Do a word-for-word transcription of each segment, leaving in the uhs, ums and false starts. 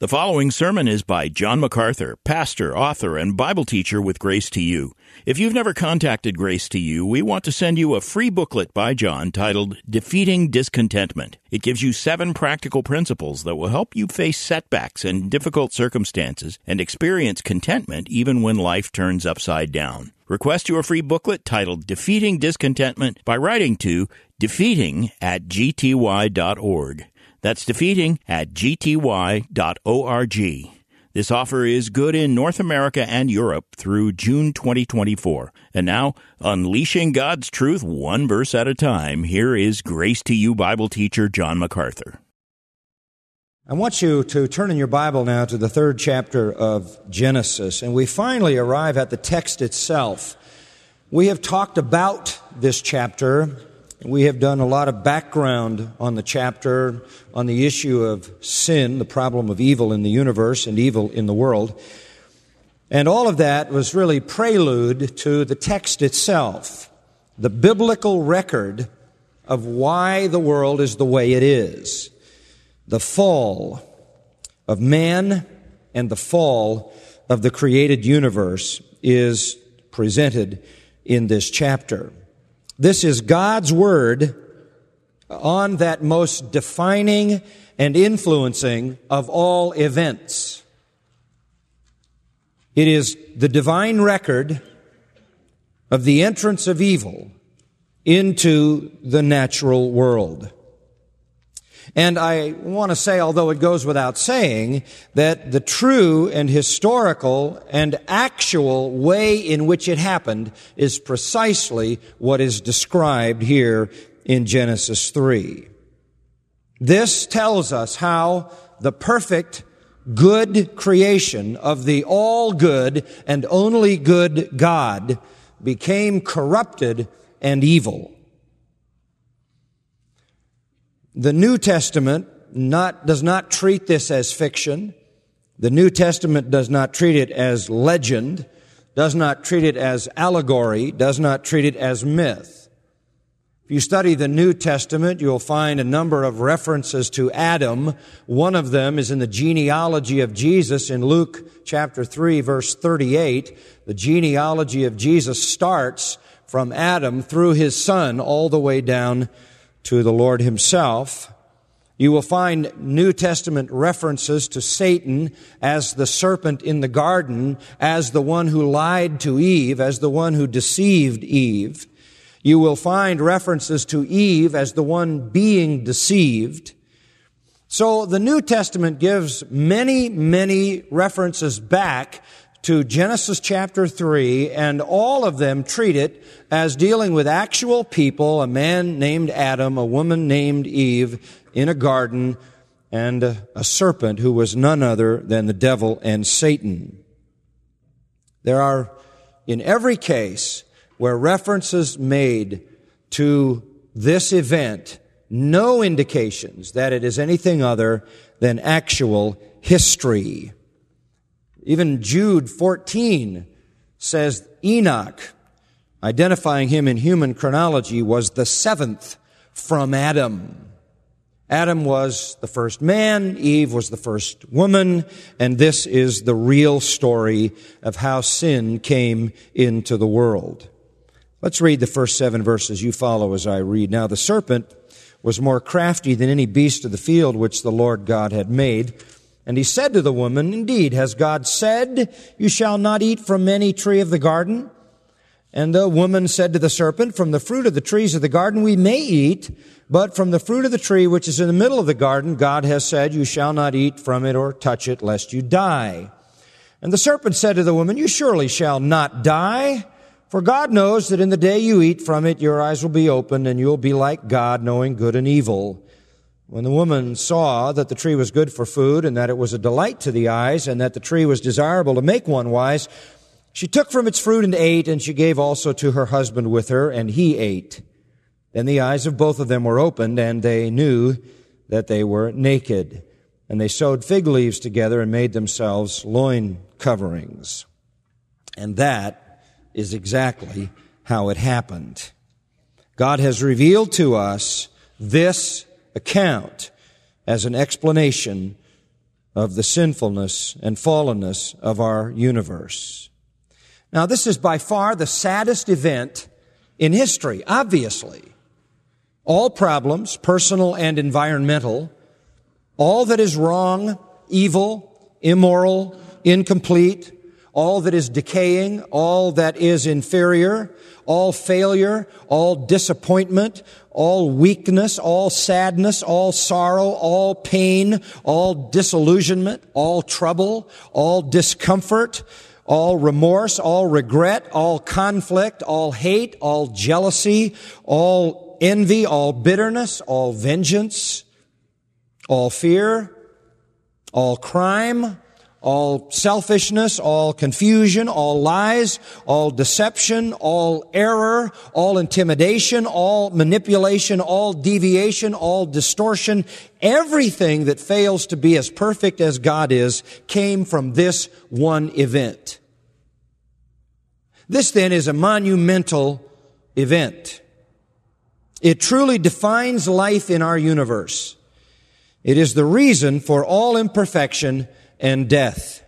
The following sermon is by John MacArthur, pastor, author, and Bible teacher with Grace to You. If you've never contacted Grace to You, we want to send you a free booklet by John titled Defeating Discontentment. It gives you seven practical principles that will help you face setbacks and difficult circumstances and experience contentment even when life turns upside down. Request your free booklet titled Defeating Discontentment by writing to defeating at g t y dot org. That's defeating at g t y dot org. This offer is good in North America and Europe through June twenty twenty-four. And now, unleashing God's truth one verse at a time, here is Grace to You Bible teacher John MacArthur. I want you to turn in your Bible now to the third chapter of Genesis, and we finally arrive at the text itself. We have talked about this chapter. We have done a lot of background on the chapter, on the issue of sin, the problem of evil in the universe and evil in the world. And all of that was really prelude to the text itself, the biblical record of why the world is the way it is, the fall of man and the fall of the created universe is presented in this chapter. This is God's Word on that most defining and influencing of all events. It is the divine record of the entrance of evil into the natural world. And I want to say, although it goes without saying, that the true and historical and actual way in which it happened is precisely what is described here in Genesis three. This tells us how the perfect, good creation of the all-good and only good God became corrupted and evil. The New Testament not, does not treat this as fiction. The New Testament does not treat it as legend, does not treat it as allegory, does not treat it as myth. If you study the New Testament, you'll find a number of references to Adam. One of them is in the genealogy of Jesus in Luke chapter three, verse thirty-eight. The genealogy of Jesus starts from Adam through his son all the way down to the Lord himself. You will find New Testament references to Satan as the serpent in the garden, as the one who lied to Eve, as the one who deceived Eve. You will find references to Eve as the one being deceived. So the New Testament gives many, many references back to Genesis chapter three, and all of them treat it as dealing with actual people, a man named Adam, a woman named Eve in a garden, and a, a serpent who was none other than the devil and Satan. There are, in every case where references made to this event, no indications that it is anything other than actual history. Even Jude fourteen says Enoch, identifying him in human chronology, was the seventh from Adam. Adam was the first man, Eve was the first woman, and this is the real story of how sin came into the world. Let's read the first seven verses. You follow as I read. Now the serpent was more crafty than any beast of the field which the Lord God had made. And he said to the woman, "Indeed, has God said, you shall not eat from any tree of the garden?" And the woman said to the serpent, "From the fruit of the trees of the garden we may eat, but from the fruit of the tree which is in the middle of the garden, God has said, you shall not eat from it or touch it, lest you die." And the serpent said to the woman, "You surely shall not die, for God knows that in the day you eat from it, your eyes will be opened, and you will be like God, knowing good and evil." When the woman saw that the tree was good for food, and that it was a delight to the eyes, and that the tree was desirable to make one wise, she took from its fruit and ate, and she gave also to her husband with her, and he ate. Then the eyes of both of them were opened, and they knew that they were naked. And they sewed fig leaves together and made themselves loin coverings. And that is exactly how it happened. God has revealed to us this account as an explanation of the sinfulness and fallenness of our universe. Now, this is by far the saddest event in history, obviously. All problems, personal and environmental, all that is wrong, evil, immoral, incomplete, all that is decaying, all that is inferior, all failure, all disappointment, all weakness, all sadness, all sorrow, all pain, all disillusionment, all trouble, all discomfort, all remorse, all regret, all conflict, all hate, all jealousy, all envy, all bitterness, all vengeance, all fear, all crime, all selfishness, all confusion, all lies, all deception, all error, all intimidation, all manipulation, all deviation, all distortion, everything that fails to be as perfect as God is came from this one event. This then is a monumental event. It truly defines life in our universe. It is the reason for all imperfection and death.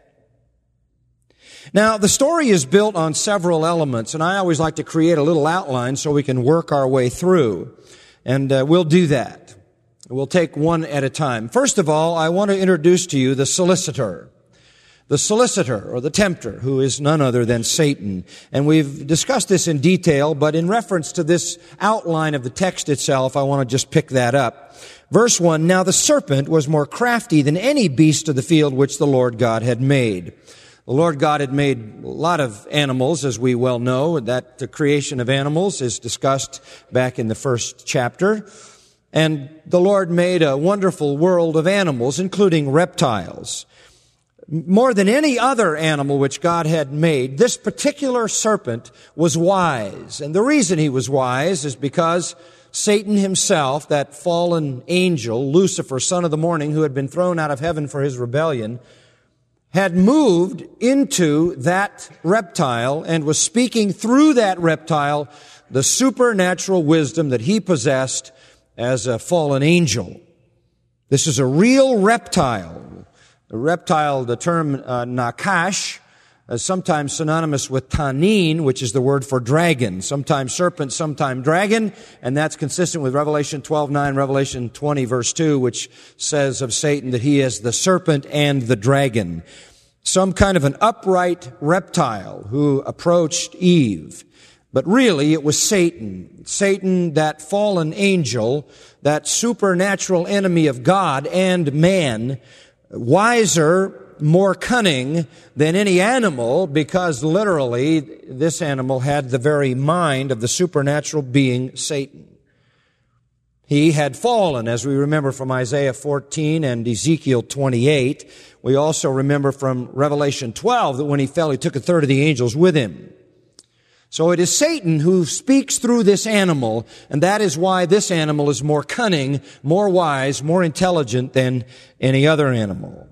Now, the story is built on several elements, and I always like to create a little outline so we can work our way through. And uh, we'll do that. We'll take one at a time. First of all, I want to introduce to you the solicitor. The solicitor, or the tempter, who is none other than Satan. And we've discussed this in detail, but in reference to this outline of the text itself, I want to just pick that up. Verse one, now the serpent was more crafty than any beast of the field which the Lord God had made. The Lord God had made a lot of animals, as we well know. That the creation of animals is discussed back in the first chapter. And the Lord made a wonderful world of animals, including reptiles. More than any other animal which God had made, this particular serpent was wise. And the reason he was wise is because Satan himself, that fallen angel, Lucifer, son of the morning, who had been thrown out of heaven for his rebellion, had moved into that reptile and was speaking through that reptile the supernatural wisdom that he possessed as a fallen angel. This is a real reptile. The reptile, the term uh, nakash, is sometimes synonymous with tanin, which is the word for dragon. Sometimes serpent, sometimes dragon, and that's consistent with Revelation twelve nine, Revelation twenty verse two, which says of Satan that he is the serpent and the dragon. Some kind of an upright reptile who approached Eve. But really, it was Satan. Satan, that fallen angel, that supernatural enemy of God and man, wiser, more cunning than any animal, because literally this animal had the very mind of the supernatural being Satan. He had fallen, as we remember from Isaiah fourteen and Ezekiel twenty-eight. We also remember from Revelation twelve that when he fell, he took a third of the angels with him. So it is Satan who speaks through this animal, and that is why this animal is more cunning, more wise, more intelligent than any other animal.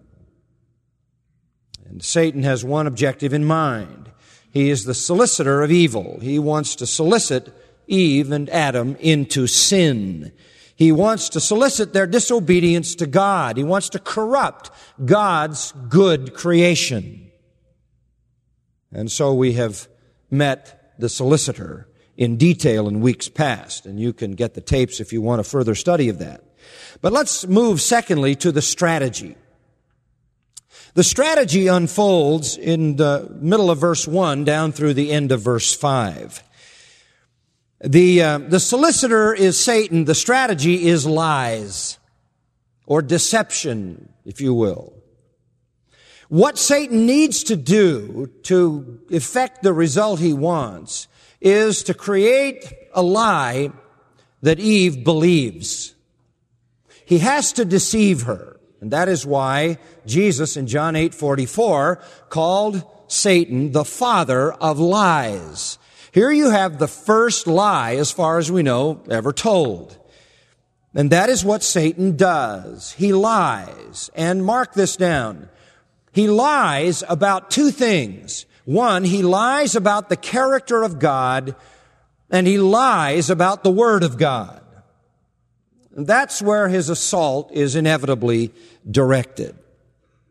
And Satan has one objective in mind. He is the solicitor of evil. He wants to solicit Eve and Adam into sin. He wants to solicit their disobedience to God. He wants to corrupt God's good creation. And so we have met the solicitor in detail in weeks past, and you can get the tapes if you want a further study of that. But let's move secondly to the strategy. The strategy unfolds in the middle of verse one down through the end of verse five. The, uh, the solicitor is Satan. The strategy is lies, or deception, if you will. What Satan needs to do to effect the result he wants is to create a lie that Eve believes. He has to deceive her. And that is why Jesus in John eight forty-four called Satan the father of lies. Here you have the first lie, as far as we know, ever told. And that is what Satan does. He lies. And mark this down. He lies about two things. One, he lies about the character of God, and he lies about the Word of God. And that's where his assault is inevitably directed.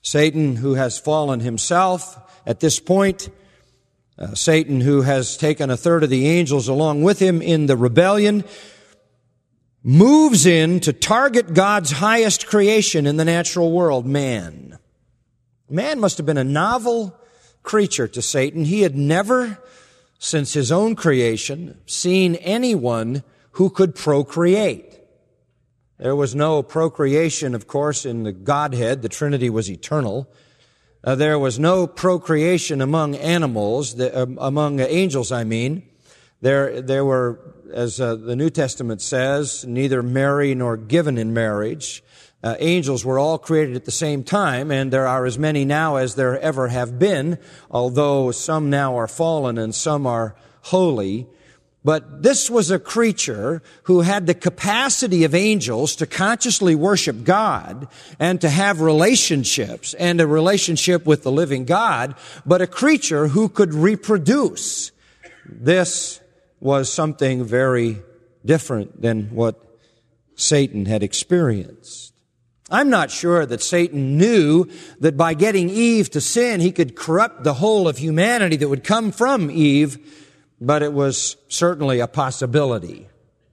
Satan, who has fallen himself at this point, uh, Satan, who has taken a third of the angels along with him in the rebellion, moves in to target God's highest creation in the natural world, man. Man must have been a novel creature to Satan. He had never, since his own creation, seen anyone who could procreate. There was no procreation, of course, in the Godhead. The Trinity was eternal. Uh, there was no procreation among animals, the, uh, among angels, I mean. There, there were, as uh, the New Testament says, neither marry nor given in marriage. Uh, angels were all created at the same time, and there are as many now as there ever have been, although some now are fallen and some are holy. But this was a creature who had the capacity of angels to consciously worship God and to have relationships and a relationship with the living God, but a creature who could reproduce. This was something very different than what Satan had experienced. I'm not sure that Satan knew that by getting Eve to sin, he could corrupt the whole of humanity that would come from Eve, but it was certainly a possibility.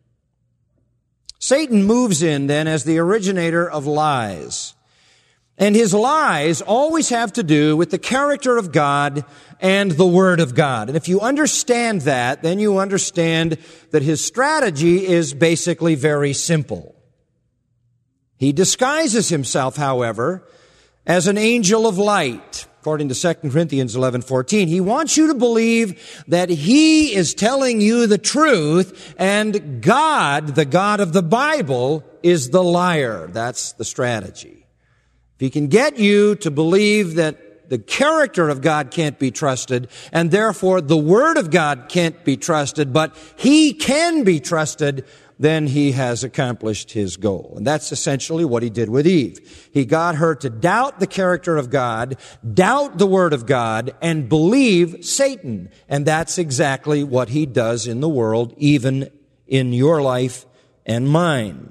Satan moves in then as the originator of lies. And his lies always have to do with the character of God and the Word of God. And if you understand that, then you understand that his strategy is basically very simple. He disguises himself, however, as an angel of light. According to Second Corinthians eleven fourteen, he wants you to believe that he is telling you the truth, and God, the God of the Bible, is the liar. That's the strategy. If he can get you to believe that the character of God can't be trusted, and therefore the Word of God can't be trusted, but he can be trusted, then he has accomplished his goal. And that's essentially what he did with Eve. He got her to doubt the character of God, doubt the Word of God, and believe Satan. And that's exactly what he does in the world, even in your life and mine.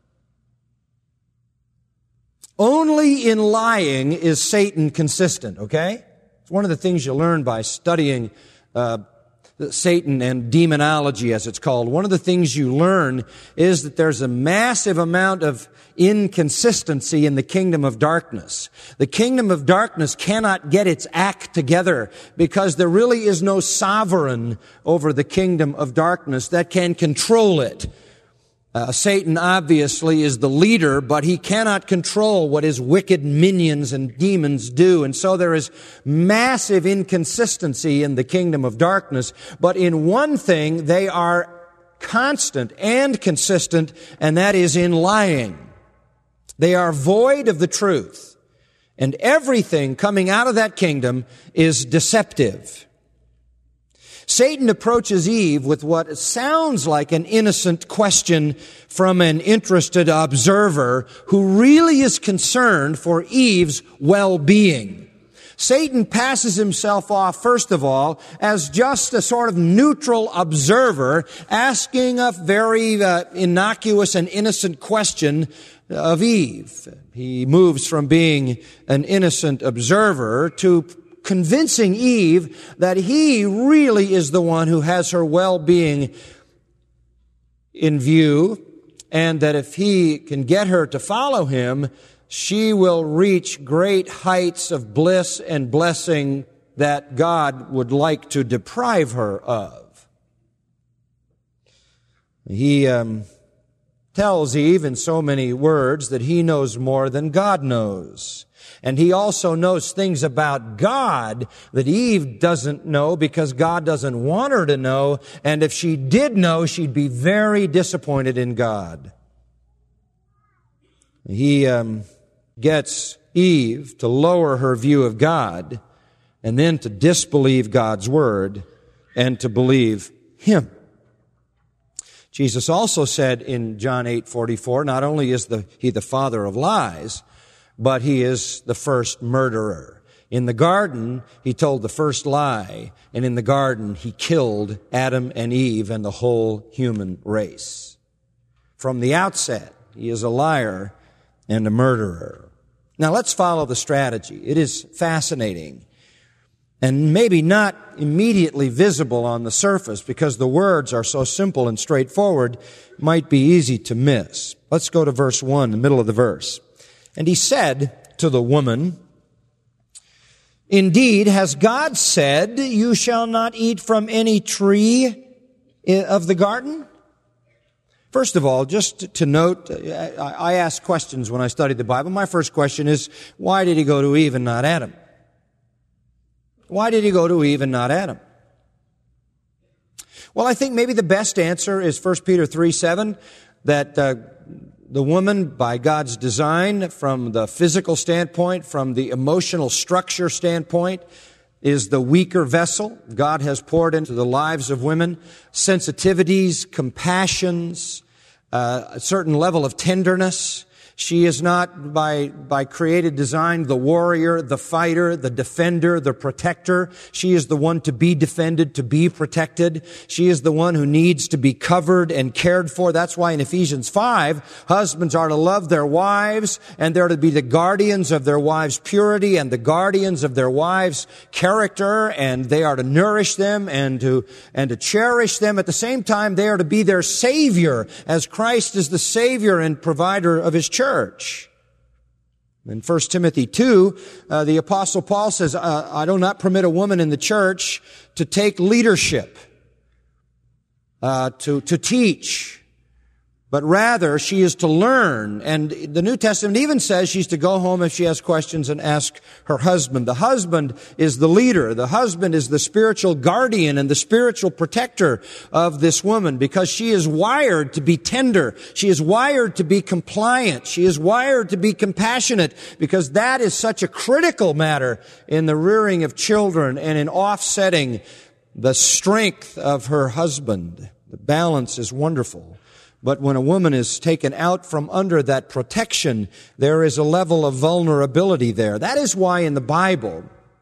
Only in lying is Satan consistent, okay? It's one of the things you learn by studying uh Satan and demonology, as it's called. One of the things you learn is that there's a massive amount of inconsistency in the kingdom of darkness. The kingdom of darkness cannot get its act together because there really is no sovereign over the kingdom of darkness that can control it. Uh, Satan obviously is the leader, but he cannot control what his wicked minions and demons do. And so there is massive inconsistency in the kingdom of darkness. But in one thing, they are constant and consistent, and that is in lying. They are void of the truth. And everything coming out of that kingdom is deceptive. Satan approaches Eve with what sounds like an innocent question from an interested observer who really is concerned for Eve's well-being. Satan passes himself off, first of all, as just a sort of neutral observer asking a very uh, innocuous and innocent question of Eve. He moves from being an innocent observer to convincing Eve that he really is the one who has her well-being in view, and that if he can get her to follow him, she will reach great heights of bliss and blessing that God would like to deprive her of. He um, tells Eve in so many words that he knows more than God knows. And he also knows things about God that Eve doesn't know because God doesn't want her to know. And if she did know, she'd be very disappointed in God. He um, gets Eve to lower her view of God and then to disbelieve God's word and to believe him. Jesus also said in John eight forty-four, not only is the, he the father of lies, but he is the first murderer. In the garden, he told the first lie, and in the garden, he killed Adam and Eve and the whole human race. From the outset, he is a liar and a murderer. Now let's follow the strategy. It is fascinating and maybe not immediately visible on the surface because the words are so simple and straightforward, might be easy to miss. Let's go to verse one, the middle of the verse. And he said to the woman, "Indeed, has God said, you shall not eat from any tree of the garden?" First of all, just to note, I ask questions when I study the Bible. My first question is, why did he go to Eve and not Adam? Why did he go to Eve and not Adam? Well, I think maybe the best answer is First Peter three seven, that uh, the woman, by God's design, from the physical standpoint, from the emotional structure standpoint, is the weaker vessel. God has poured into the lives of women sensitivities, compassions, uh, a certain level of tenderness. She is not, by, by created design, the warrior, the fighter, the defender, the protector. She is the one to be defended, to be protected. She is the one who needs to be covered and cared for. That's why in Ephesians five, husbands are to love their wives, and they're to be the guardians of their wives' purity and the guardians of their wives' character, and they are to nourish them and to, and to cherish them. At the same time, they are to be their Savior, as Christ is the Savior and provider of His church. Church. In First Timothy two, uh, the Apostle Paul says, uh, I do not permit a woman in the church to take leadership, uh, to, to teach, but rather she is to learn. And the New Testament even says she's to go home if she has questions and ask her husband. The husband is the leader. The husband is the spiritual guardian and the spiritual protector of this woman, because she is wired to be tender. She is wired to be compliant. She is wired to be compassionate, because that is such a critical matter in the rearing of children and in offsetting the strength of her husband. The balance is wonderful. But when a woman is taken out from under that protection, there is a level of vulnerability there. That is why in the Bible,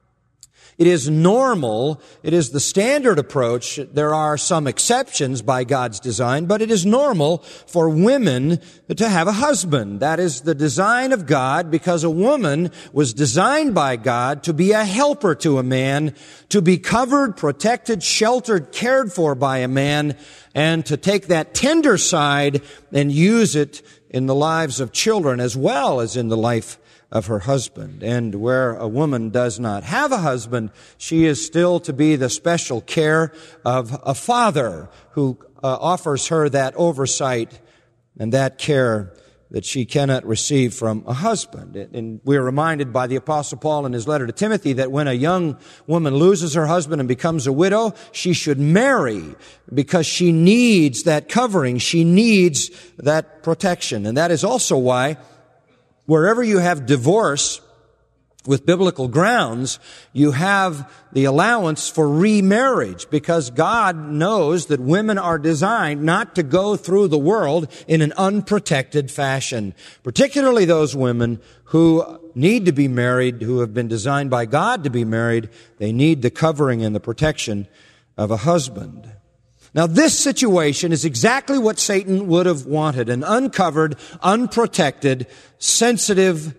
it is normal, it is the standard approach. There are some exceptions by God's design, but it is normal for women to have a husband. That is the design of God, because a woman was designed by God to be a helper to a man, to be covered, protected, sheltered, cared for by a man, and to take that tender side and use it in the lives of children as well as in the life of her husband. And where a woman does not have a husband, she is still to be the special care of a father who uh, offers her that oversight and that care that she cannot receive from a husband. And we're reminded by the Apostle Paul in his letter to Timothy that when a young woman loses her husband and becomes a widow, she should marry, because she needs that covering. She needs that protection. And that is also why wherever you have divorce with biblical grounds, you have the allowance for remarriage, because God knows that women are designed not to go through the world in an unprotected fashion. Particularly those women who need to be married, who have been designed by God to be married, they need the covering and the protection of a husband. Now, this situation is exactly what Satan would have wanted: an uncovered, unprotected, sensitive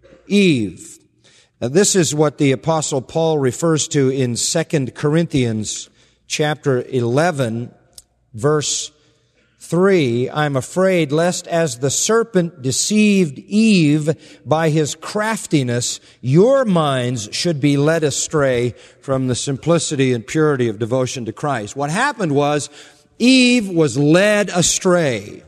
Eve. Now, this is what the Apostle Paul refers to in Second Corinthians chapter eleven, verse three. I'm afraid lest as the serpent deceived Eve by his craftiness, your minds should be led astray from the simplicity and purity of devotion to Christ. What happened was Eve was led astray.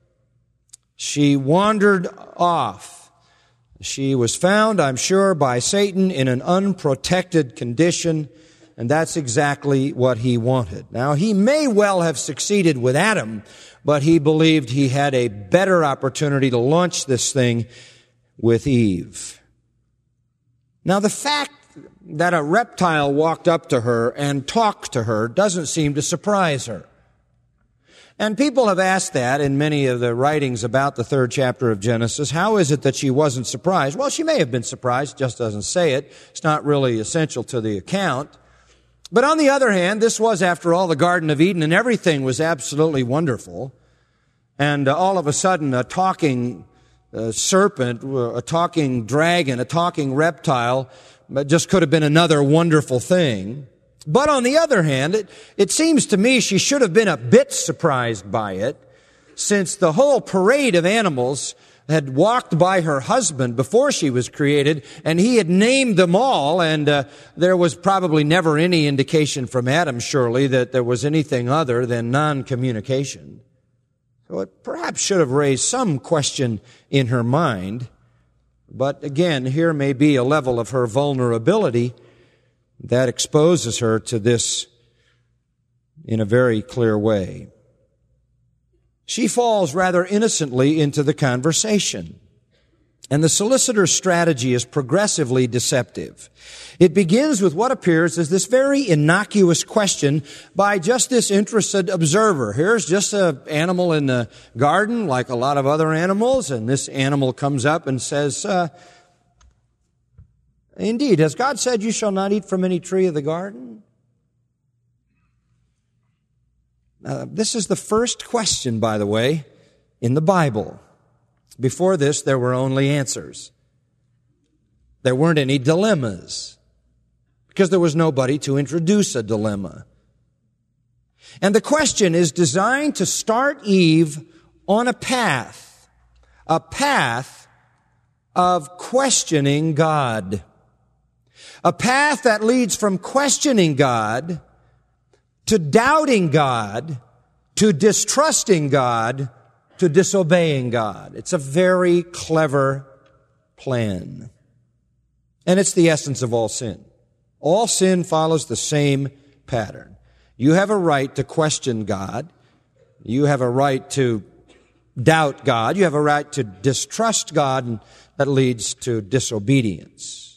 She wandered off. She was found, I'm sure, by Satan in an unprotected condition, and that's exactly what he wanted. Now, he may well have succeeded with Adam, but he believed he had a better opportunity to launch this thing with Eve. Now, the fact that a reptile walked up to her and talked to her doesn't seem to surprise her. And people have asked that in many of the writings about the third chapter of Genesis. How is it that she wasn't surprised? Well, she may have been surprised, just doesn't say it. It's not really essential to the account. But on the other hand, this was, after all, the Garden of Eden, and everything was absolutely wonderful. And uh, all of a sudden, a talking a serpent, a talking dragon, a talking reptile, just could have been another wonderful thing. But on the other hand, it, it seems to me she should have been a bit surprised by it, since the whole parade of animals had walked by her husband before she was created, and he had named them all, and uh, there was probably never any indication from Adam, surely, that there was anything other than non-communication. So it perhaps should have raised some question in her mind. But again, here may be a level of her vulnerability that exposes her to this in a very clear way. She falls rather innocently into the conversation. And the solicitor's strategy is progressively deceptive. It begins with what appears as this very innocuous question by just this interested observer. Here's just an animal in the garden, like a lot of other animals, and this animal comes up and says, uh, indeed, has God said you shall not eat from any tree of the garden? Uh, this is the first question, by the way, in the Bible. Before this, there were only answers. There weren't any dilemmas, because there was nobody to introduce a dilemma. And the question is designed to start Eve on a path, a path of questioning God. A path that leads from questioning God to doubting God, to distrusting God, to disobeying God. It's a very clever plan. And it's the essence of all sin. All sin follows the same pattern. You have a right to question God. You have a right to doubt God. You have a right to distrust God, and that leads to disobedience.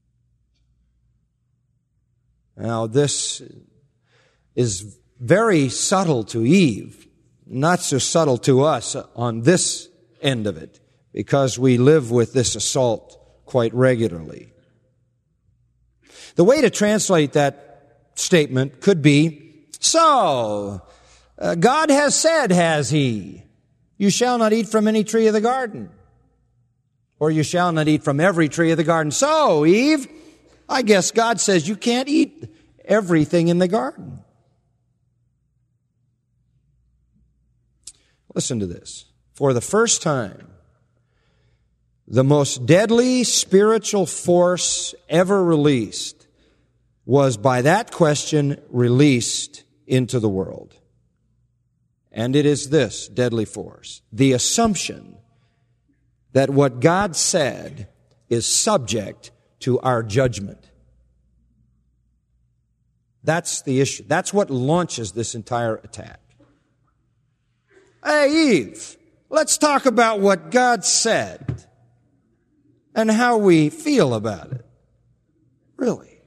Now, this is very subtle to Eve, not so subtle to us on this end of it, because we live with this assault quite regularly. The way to translate that statement could be, so, uh, God has said, has He, you shall not eat from any tree of the garden, or you shall not eat from every tree of the garden. So, Eve, I guess God says you can't eat everything in the garden. Listen to this. For the first time, the most deadly spiritual force ever released was by that question released into the world. And it is this deadly force, the assumption that what God said is subject to our judgment. That's the issue. That's what launches this entire attack. Hey, Eve, let's talk about what God said and how we feel about it. Really.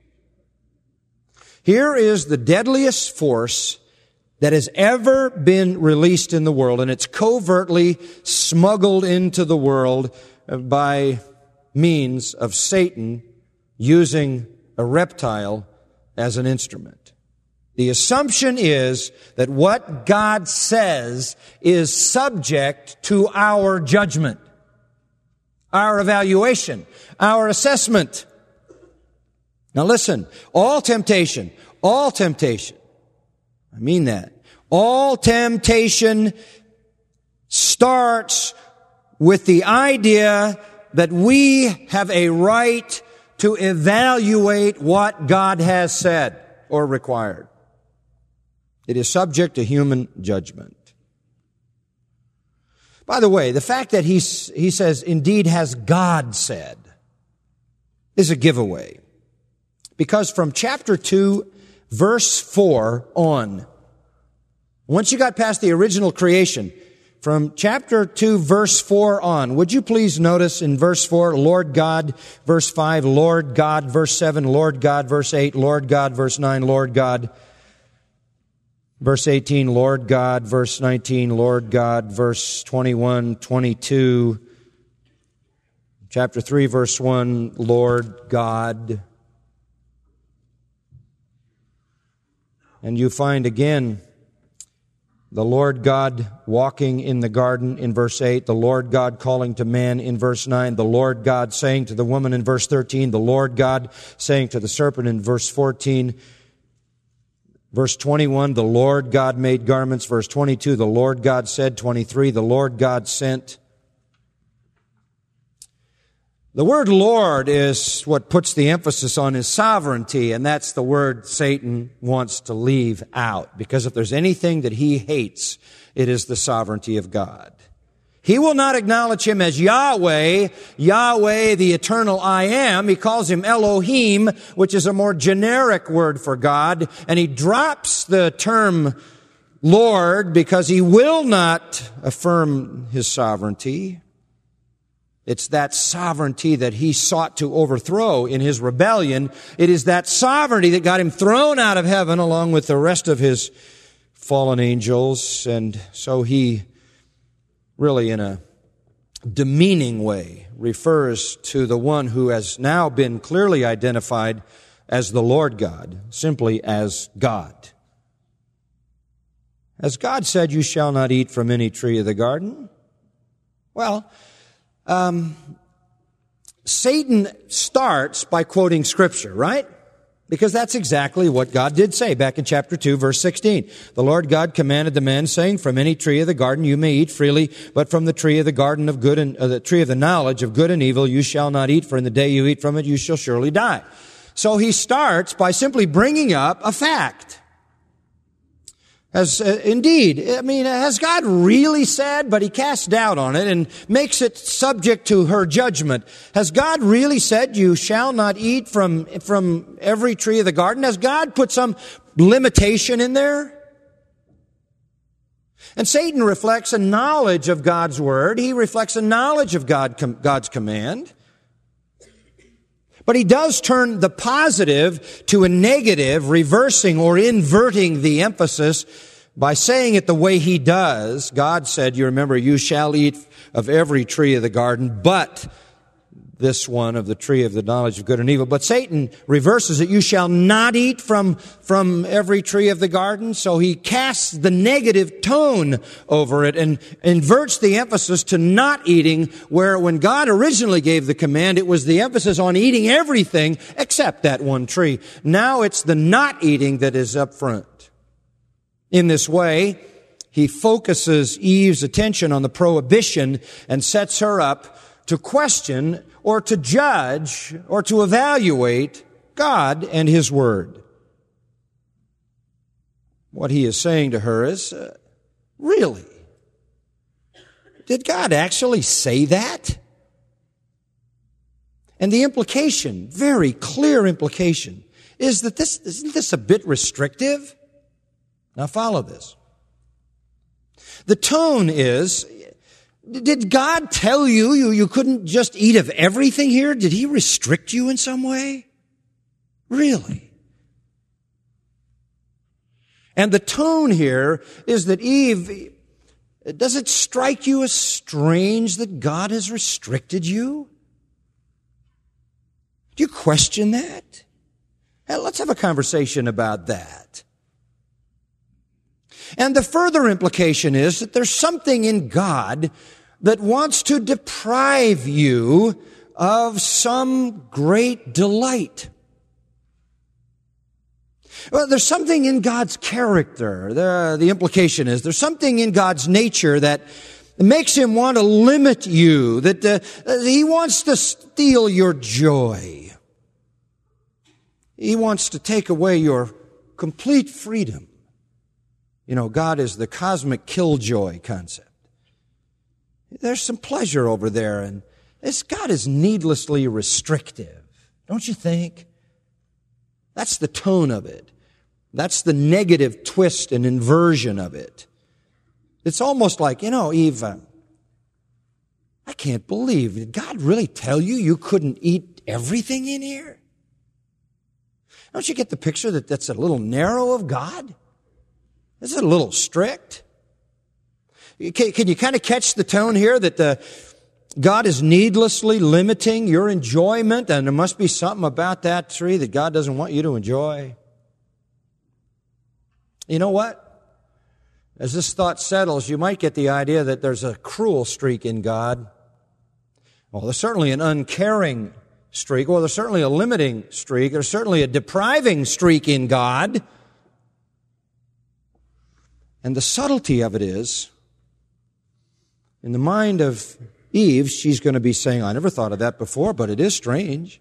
Here is the deadliest force that has ever been released in the world, and it's covertly smuggled into the world by means of Satan using a reptile as an instrument. The assumption is that what God says is subject to our judgment, our evaluation, our assessment. Now listen, all temptation, all temptation, I mean that, all temptation starts with the idea that we have a right to evaluate what God has said or required. It is subject to human judgment. By the way, the fact that he's, he says, indeed has God said, is a giveaway. Because from chapter two, verse four on, once you got past the original creation, from chapter two, verse four on, would you please notice in verse four, Lord God, verse five, Lord God, verse seven, Lord God, verse eight, Lord God, verse nine, Lord God, verse eighteen, Lord God, verse nineteen, Lord God, verse twenty-one, twenty-two, chapter three, verse one, Lord God. And you find again The Lord God walking in the garden in verse eight, the Lord God calling to man in verse nine, the Lord God saying to the woman in verse thirteen, the Lord God saying to the serpent in verse fourteen, verse twenty-one, the Lord God made garments, verse twenty-two, the Lord God said, twenty-three, the Lord God sent. The word Lord is what puts the emphasis on His sovereignty, and that's the word Satan wants to leave out. Because if there's anything that he hates, it is the sovereignty of God. He will not acknowledge Him as Yahweh, Yahweh, the eternal I am. He calls Him Elohim, which is a more generic word for God, and he drops the term Lord because he will not affirm His sovereignty. It's that sovereignty that he sought to overthrow in his rebellion. It is that sovereignty that got him thrown out of heaven along with the rest of his fallen angels. And so he really, in a demeaning way, refers to the one who has now been clearly identified as the Lord God, simply as God. Has God said, "You shall not eat from any tree of the garden"? Well, Um, Satan starts by quoting Scripture, right? Because that's exactly what God did say back in chapter two, verse sixteen. The Lord God commanded the man, saying, "From any tree of the garden you may eat freely, but from the tree of the garden of good and uh, the tree of the knowledge of good and evil you shall not eat, for in the day you eat from it you shall surely die." So he starts by simply bringing up a fact. As uh, indeed, I mean, has God really said, but he casts doubt on it and makes it subject to her judgment. Has God really said, "You shall not eat from, from every tree of the garden"? Has God put some limitation in there? And Satan reflects a knowledge of God's word. He reflects a knowledge of God, God's command. But he does turn the positive to a negative, reversing or inverting the emphasis by saying it the way he does. God said, you remember, "You shall eat of every tree of the garden, but this one of the tree of the knowledge of good and evil." But Satan reverses it. "You shall not eat from, from every tree of the garden." So he casts the negative tone over it and inverts the emphasis to not eating, where when God originally gave the command, it was the emphasis on eating everything except that one tree. Now it's the not eating that is up front. In this way, he focuses Eve's attention on the prohibition and sets her up to question or to judge or to evaluate God and His Word. What he is saying to her is, uh, really? Did God actually say that? And the implication, very clear implication, is that this, isn't this a bit restrictive? Now follow this. The tone is, did God tell you, you you couldn't just eat of everything here? Did He restrict you in some way? Really? And the tone here is that Eve, does it strike you as strange that God has restricted you? Do you question that? Well, let's have a conversation about that. And the further implication is that there's something in God that wants to deprive you of some great delight. Well, there's something in God's character. The, the implication is there's something in God's nature that makes Him want to limit you, that uh, He wants to steal your joy. He wants to take away your complete freedom. You know, God is the cosmic killjoy concept. There's some pleasure over there, and this God is needlessly restrictive. Don't you think? That's the tone of it. That's the negative twist and inversion of it. It's almost like, you know, Eve, uh, I can't believe, did God really tell you you couldn't eat everything in here? Don't you get the picture that that's a little narrow of God? Is it a little strict? Can, can you kind of catch the tone here that the, God is needlessly limiting your enjoyment, and there must be something about that tree that God doesn't want you to enjoy? You know what? as this thought settles, you might get the idea that there's a cruel streak in God. Well, there's certainly an uncaring streak. Well, there's certainly a limiting streak. There's certainly a depriving streak in God. And the subtlety of it is, in the mind of Eve, she's going to be saying, I never thought of that before, but it is strange.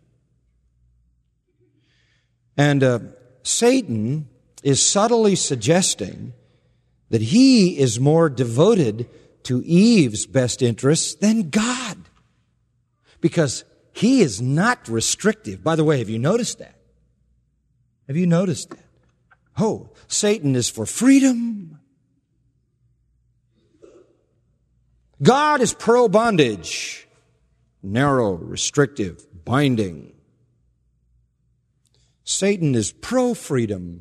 And uh, Satan is subtly suggesting that he is more devoted to Eve's best interests than God. Because he is not restrictive. By the way, have you noticed that? Have you noticed that? Oh, Satan is for freedom. God is pro-bondage. Narrow, restrictive, binding. Satan is pro-freedom.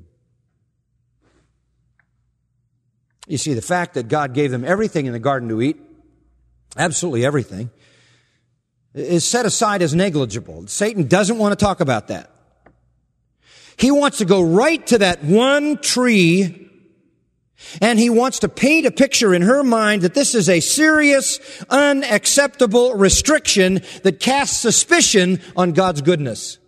You see, the fact that God gave them everything in the garden to eat, absolutely everything, is set aside as negligible. Satan doesn't want to talk about that. He wants to go right to that one tree, and he wants to paint a picture in her mind that this is a serious, unacceptable restriction that casts suspicion on God's goodness.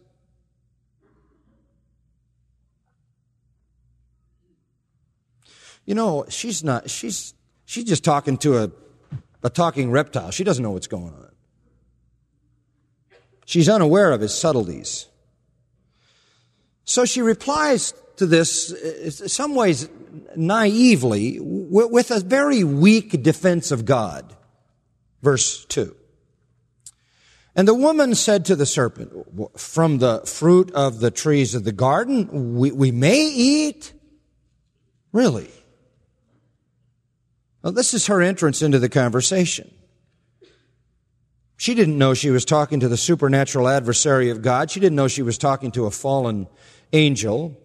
You know, she's not, she's, she's just talking to a, a talking reptile. She doesn't know what's going on. She's unaware of his subtleties. So she replies to this, in some ways naively, with a very weak defense of God. Verse two. And the woman said to the serpent, from the fruit of the trees of the garden, we, we may eat? Really? Well, this is her entrance into the conversation. She didn't know she was talking to the supernatural adversary of God. She didn't know she was talking to a fallen angel.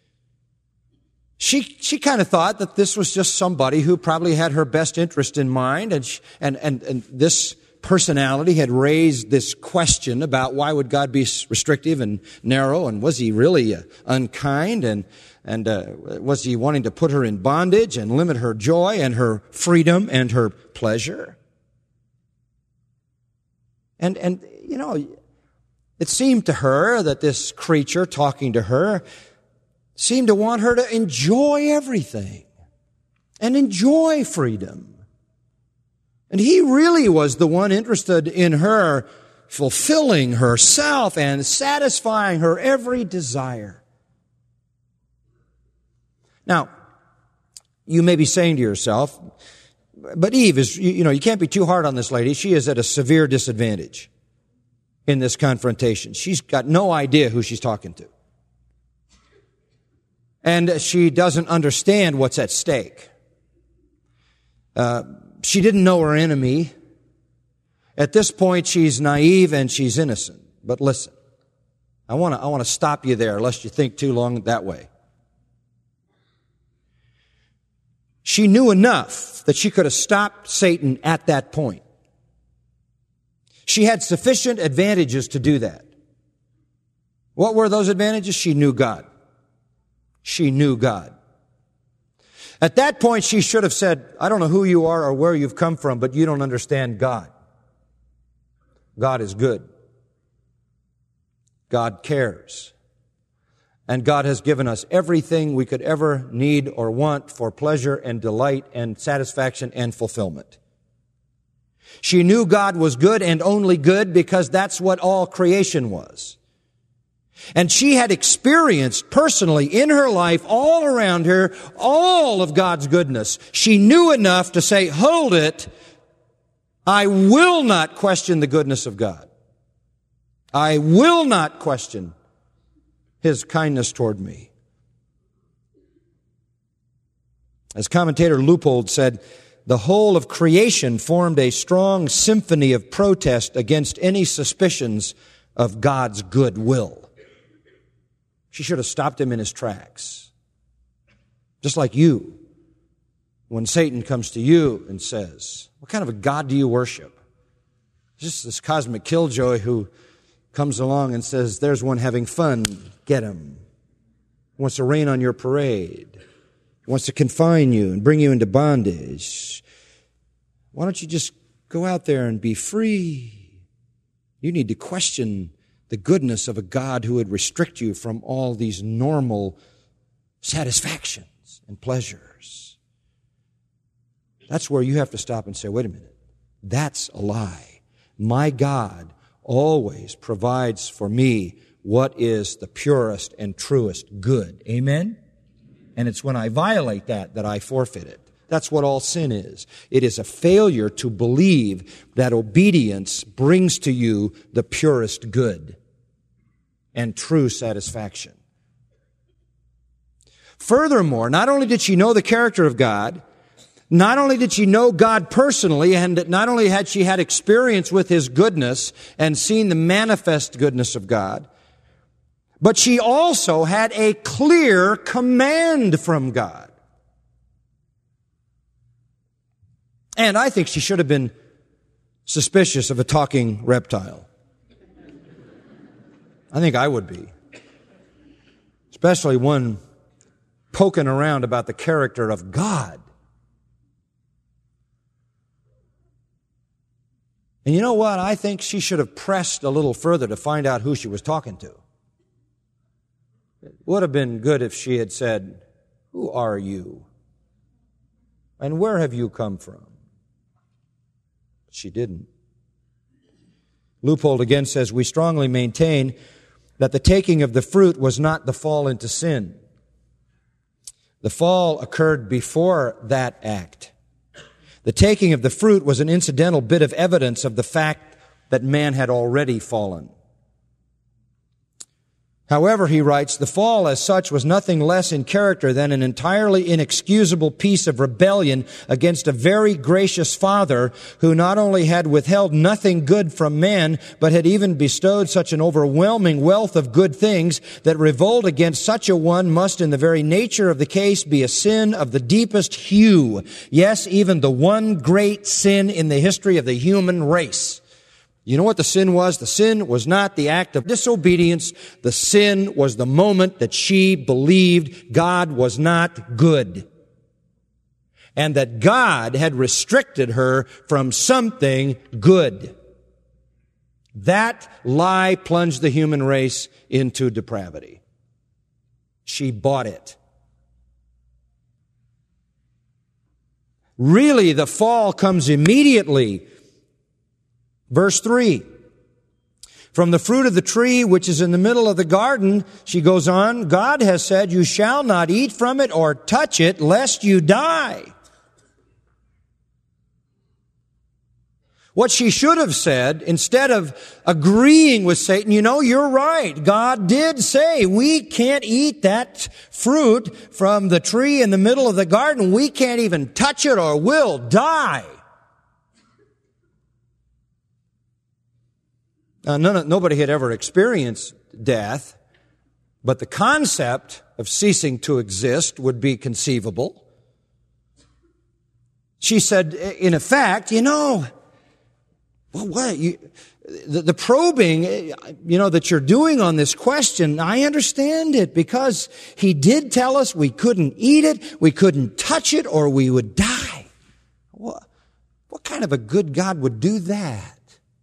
She she kind of thought that this was just somebody who probably had her best interest in mind, and she, and and and this personality had raised this question about why would God be restrictive and narrow, and was he really uh, unkind, and and uh, was he wanting to put her in bondage and limit her joy and her freedom and her pleasure? And, and, you know, it seemed to her that this creature talking to her seemed to want her to enjoy everything and enjoy freedom. And he really was the one interested in her fulfilling herself and satisfying her every desire. Now, you may be saying to yourself, but Eve is, you know, you can't be too hard on this lady. She is at a severe disadvantage in this confrontation. She's got no idea who she's talking to. And she doesn't understand what's at stake. Uh, she didn't know her enemy. At this point, she's naive and she's innocent. But listen, I want to, I want to stop you there, lest you think too long that way. She knew enough that she could have stopped Satan at that point. She had sufficient advantages to do that. What were those advantages? She knew God. She knew God. At that point, she should have said, I don't know who you are or where you've come from, but you don't understand God. God is good. God cares. And God has given us everything we could ever need or want for pleasure and delight and satisfaction and fulfillment. She knew God was good and only good because that's what all creation was. And she had experienced personally in her life, all around her, all of God's goodness. She knew enough to say, hold it, I will not question the goodness of God. I will not question His kindness toward me. As commentator Leupold said, the whole of creation formed a strong symphony of protest against any suspicions of God's good will. She should have stopped him in his tracks. Just like you, when Satan comes to you and says, what kind of a God do you worship? Just this cosmic killjoy who comes along and says, there's one having fun, get him. Wants to rain on your parade. He wants to confine you and bring you into bondage. Why don't you just go out there and be free? You need to question the goodness of a God who would restrict you from all these normal satisfactions and pleasures. That's where you have to stop and say, wait a minute, that's a lie. My God always provides for me what is the purest and truest good. Amen? And it's when I violate that that I forfeit it. That's what all sin is. It is a failure to believe that obedience brings to you the purest good and true satisfaction. Furthermore, not only did she know the character of God, not only did she know God personally, and not only had she had experience with His goodness and seen the manifest goodness of God, but she also had a clear command from God. And I think she should have been suspicious of a talking reptile. I think I would be. Especially one poking around about the character of God. And you know what? I think she should have pressed a little further to find out who she was talking to. It would have been good if she had said, who are you? And where have you come from? She didn't. Leupold again says, we strongly maintain that the taking of the fruit was not the fall into sin. The fall occurred before that act. The taking of the fruit was an incidental bit of evidence of the fact that man had already fallen. However, he writes, the fall as such was nothing less in character than an entirely inexcusable piece of rebellion against a very gracious Father who not only had withheld nothing good from man, but had even bestowed such an overwhelming wealth of good things that revolt against such a one must in the very nature of the case be a sin of the deepest hue. Yes, even the one great sin in the history of the human race. You know what the sin was? The sin was not the act of disobedience. The sin was the moment that she believed God was not good. And that God had restricted her from something good. That lie plunged the human race into depravity. She bought it. Really, the fall comes immediately. Verse three, from the fruit of the tree which is in the middle of the garden, she goes on, God has said, you shall not eat from it or touch it, lest you die. What she should have said, instead of agreeing with Satan, you know, you're right. God did say we can't eat that fruit from the tree in the middle of the garden. We can't even touch it or we'll die. Now, none, nobody had ever experienced death, but the concept of ceasing to exist would be conceivable. She said, in effect, you know, well, what, you, the, the probing, you know, that you're doing on this question, I understand it because He did tell us we couldn't eat it, we couldn't touch it, or we would die. What, what kind of a good God would do that?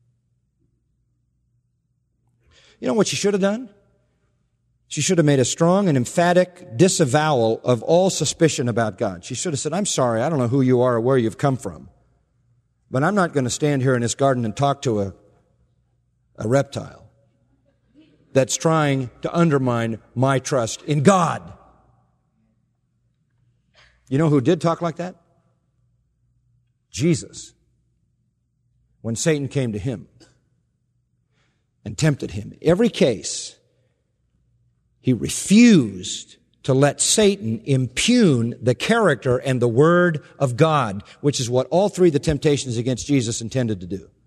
You know what she should have done? She should have made a strong and emphatic disavowal of all suspicion about God. She should have said, I'm sorry, I don't know who you are or where you've come from, but I'm not going to stand here in this garden and talk to a, a reptile that's trying to undermine my trust in God. You know who did talk like that? Jesus. When Satan came to Him and tempted Him. Every case, He refused to let Satan impugn the character and the Word of God, which is what all three of the temptations against Jesus intended to do.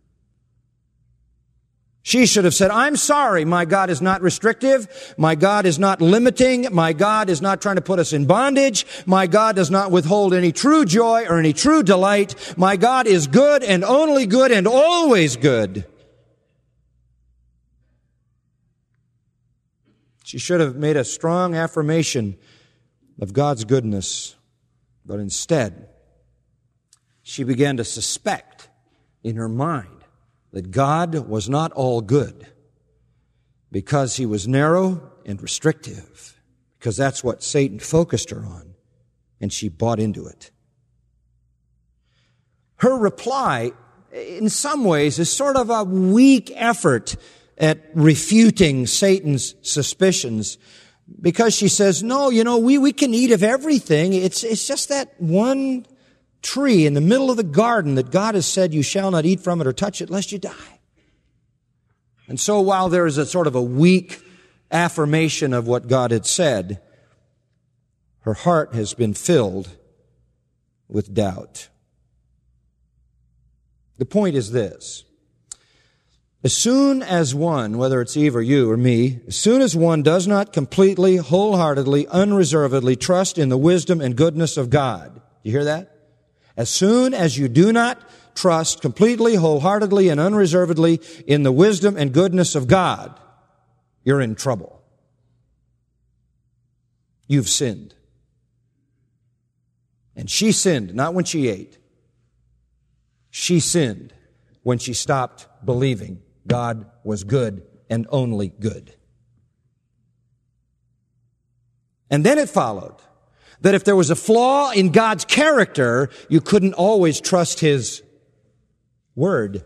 She should have said, I'm sorry, my God is not restrictive. My God is not limiting. My God is not trying to put us in bondage. My God does not withhold any true joy or any true delight. My God is good and only good and always good. She should have made a strong affirmation of God's goodness But instead, she began to suspect in her mind that God was not all good because He was narrow and restrictive, because that's what Satan focused her on, and she bought into it. Her reply, in some ways, is sort of a weak effort at refuting Satan's suspicions, because she says, no, you know, we, we can eat of everything. It's, it's just that one tree in the middle of the garden that God has said you shall not eat from it or touch it lest you die. And so while there is a sort of a weak affirmation of what God had said, her heart has been filled with doubt. The point is this. As soon as one, whether it's Eve or you or me, as soon as one does not completely, wholeheartedly, unreservedly trust in the wisdom and goodness of God, you hear that? As soon as you do not trust completely, wholeheartedly, and unreservedly in the wisdom and goodness of God, you're in trouble. You've sinned. And she sinned, not when she ate. She sinned when she stopped believing God was good and only good. And then it followed that if there was a flaw in God's character, you couldn't always trust His word.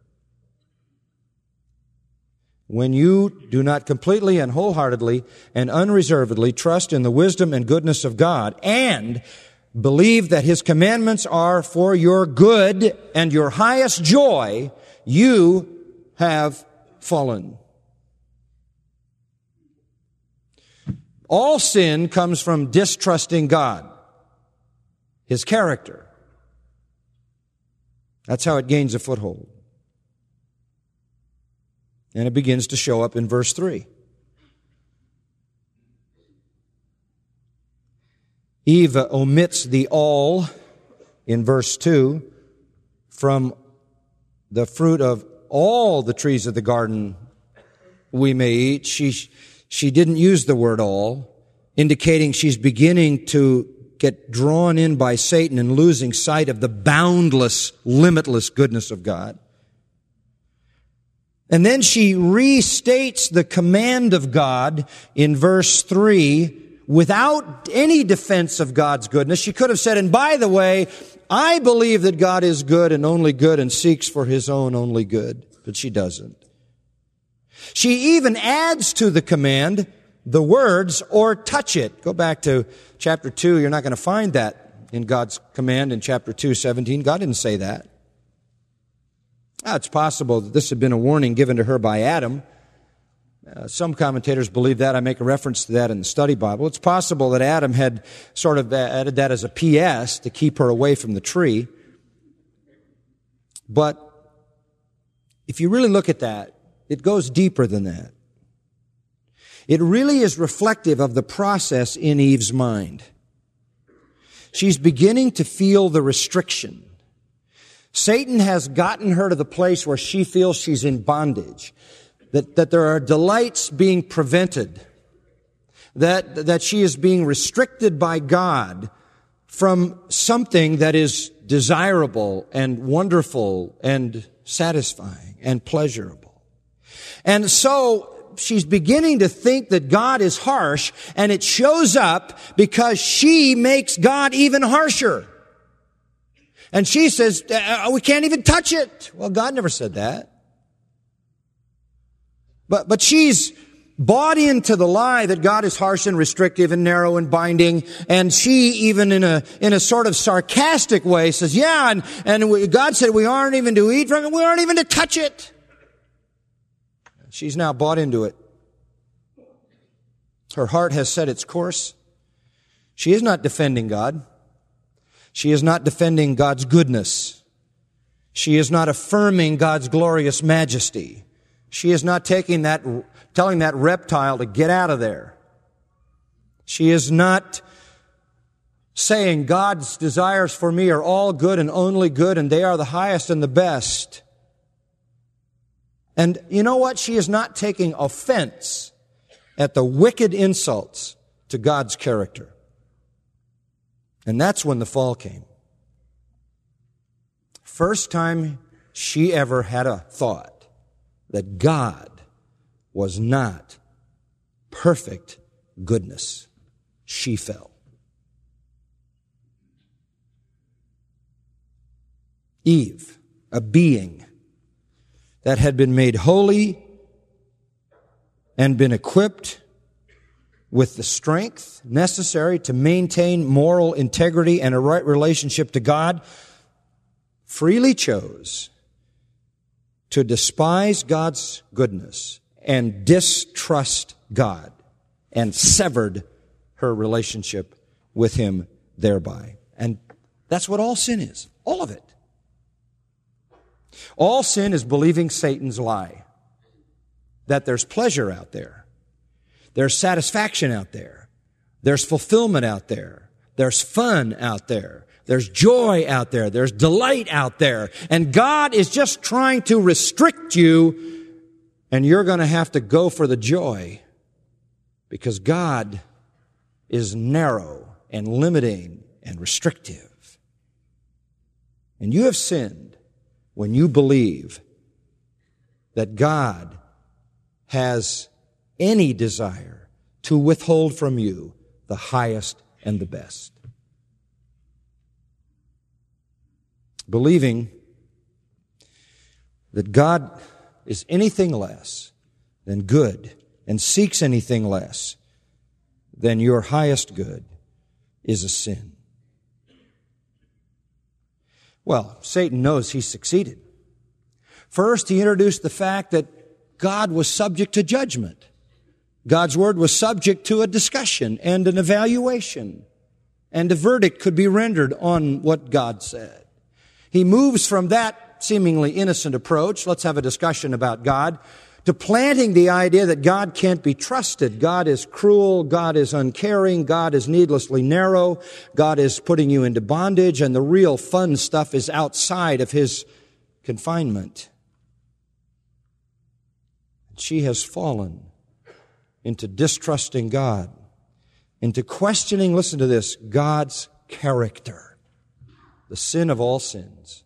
When you do not completely and wholeheartedly and unreservedly trust in the wisdom and goodness of God and believe that His commandments are for your good and your highest joy, you have fallen. All sin comes from distrusting God, His character. That's how it gains a foothold. And it begins to show up in verse three. Eve omits the all in verse two from the fruit of all the trees of the garden we may eat. She, she didn't use the word all, indicating she's beginning to get drawn in by Satan and losing sight of the boundless, limitless goodness of God. And then she restates the command of God in verse three without any defense of God's goodness. She could have said, and by the way, I believe that God is good and only good and seeks for His own only good. But she doesn't. She even adds to the command the words, or touch it. Go back to chapter two. You're not going to find that in God's command in chapter two, seventeen. God didn't say that. Now, it's possible that this had been a warning given to her by Adam. Uh, some commentators believe that. I make a reference to that in the study Bible. It's possible that Adam had sort of added that as a P S to keep her away from the tree. But if you really look at that, it goes deeper than that. It really is reflective of the process in Eve's mind. She's beginning to feel the restriction. Satan has gotten her to the place where she feels she's in bondage. That, that there are delights being prevented, that, that she is being restricted by God from something that is desirable and wonderful and satisfying and pleasurable. And so she's beginning to think that God is harsh, and it shows up because she makes God even harsher. And she says, we can't even touch it. Well, God never said that. But, but she's bought into the lie that God is harsh and restrictive and narrow and binding. And she, even in a, in a sort of sarcastic way, says, yeah, and, and we, God said we aren't even to eat from it. We aren't even to touch it. She's now bought into it. Her heart has set its course. She is not defending God. She is not defending God's goodness. She is not affirming God's glorious majesty. She is not taking that, telling that reptile to get out of there. She is not saying God's desires for me are all good and only good, and they are the highest and the best. And you know what? She is not taking offense at the wicked insults to God's character. And that's when the fall came. First time she ever had a thought that God was not perfect goodness. She fell. Eve, a being that had been made holy and been equipped with the strength necessary to maintain moral integrity and a right relationship to God, freely chose to despise God's goodness and distrust God, and severed her relationship with Him thereby. And that's what all sin is. All of it. All sin is believing Satan's lie. That there's pleasure out there. There's satisfaction out there. There's fulfillment out there. There's fun out there. There's joy out there. There's delight out there. And God is just trying to restrict you, and you're going to have to go for the joy, because God is narrow and limiting and restrictive. And you have sinned when you believe that God has any desire to withhold from you the highest and the best. Believing that God is anything less than good and seeks anything less than your highest good is a sin. Well, Satan knows he succeeded. First, he introduced the fact that God was subject to judgment. God's word was subject to a discussion and an evaluation, and a verdict could be rendered on what God said. He moves from that seemingly innocent approach, let's have a discussion about God, to planting the idea that God can't be trusted. God is cruel, God is uncaring, God is needlessly narrow, God is putting you into bondage, and the real fun stuff is outside of His confinement. She has fallen into distrusting God, into questioning, listen to this, God's character, the sin of all sins.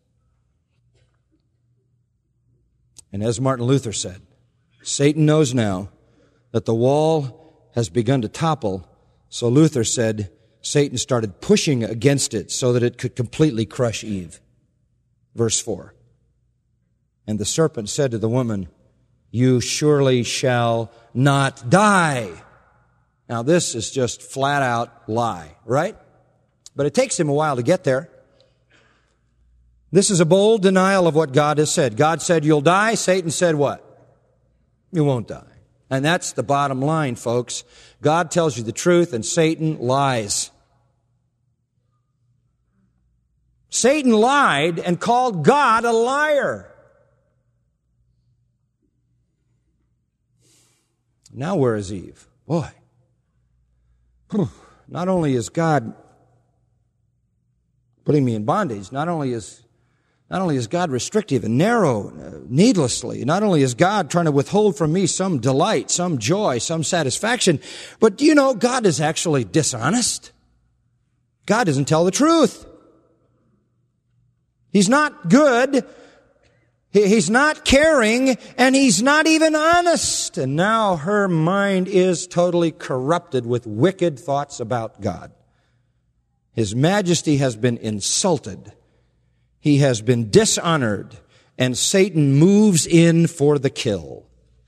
And as Martin Luther said, Satan knows now that the wall has begun to topple, so Luther said Satan started pushing against it so that it could completely crush Eve. Verse four. And the serpent said to the woman, "You surely shall not die." Now this is just flat out lie, right? But it takes him a while to get there. This is a bold denial of what God has said. God said you'll die. Satan said what? You won't die. And that's the bottom line, folks. God tells you the truth and Satan lies. Satan lied and called God a liar. Now where is Eve? Boy. Not only is God putting me in bondage, not only is Not only is God restrictive and narrow, needlessly, not only is God trying to withhold from me some delight, some joy, some satisfaction, but do you know God is actually dishonest? God doesn't tell the truth. He's not good, He's not caring, and He's not even honest. And now her mind is totally corrupted with wicked thoughts about God. His majesty has been insulted. He has been dishonored, and Satan moves in for the kill.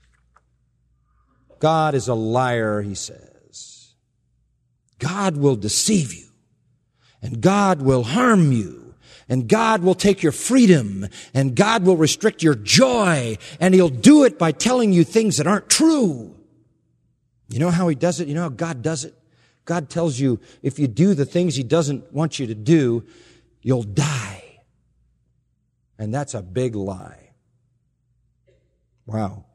God is a liar, he says. God will deceive you, and God will harm you, and God will take your freedom, and God will restrict your joy, and He'll do it by telling you things that aren't true. You know how He does it? You know how God does it? God tells you if you do the things He doesn't want you to do, you'll die. And that's a big lie. Wow.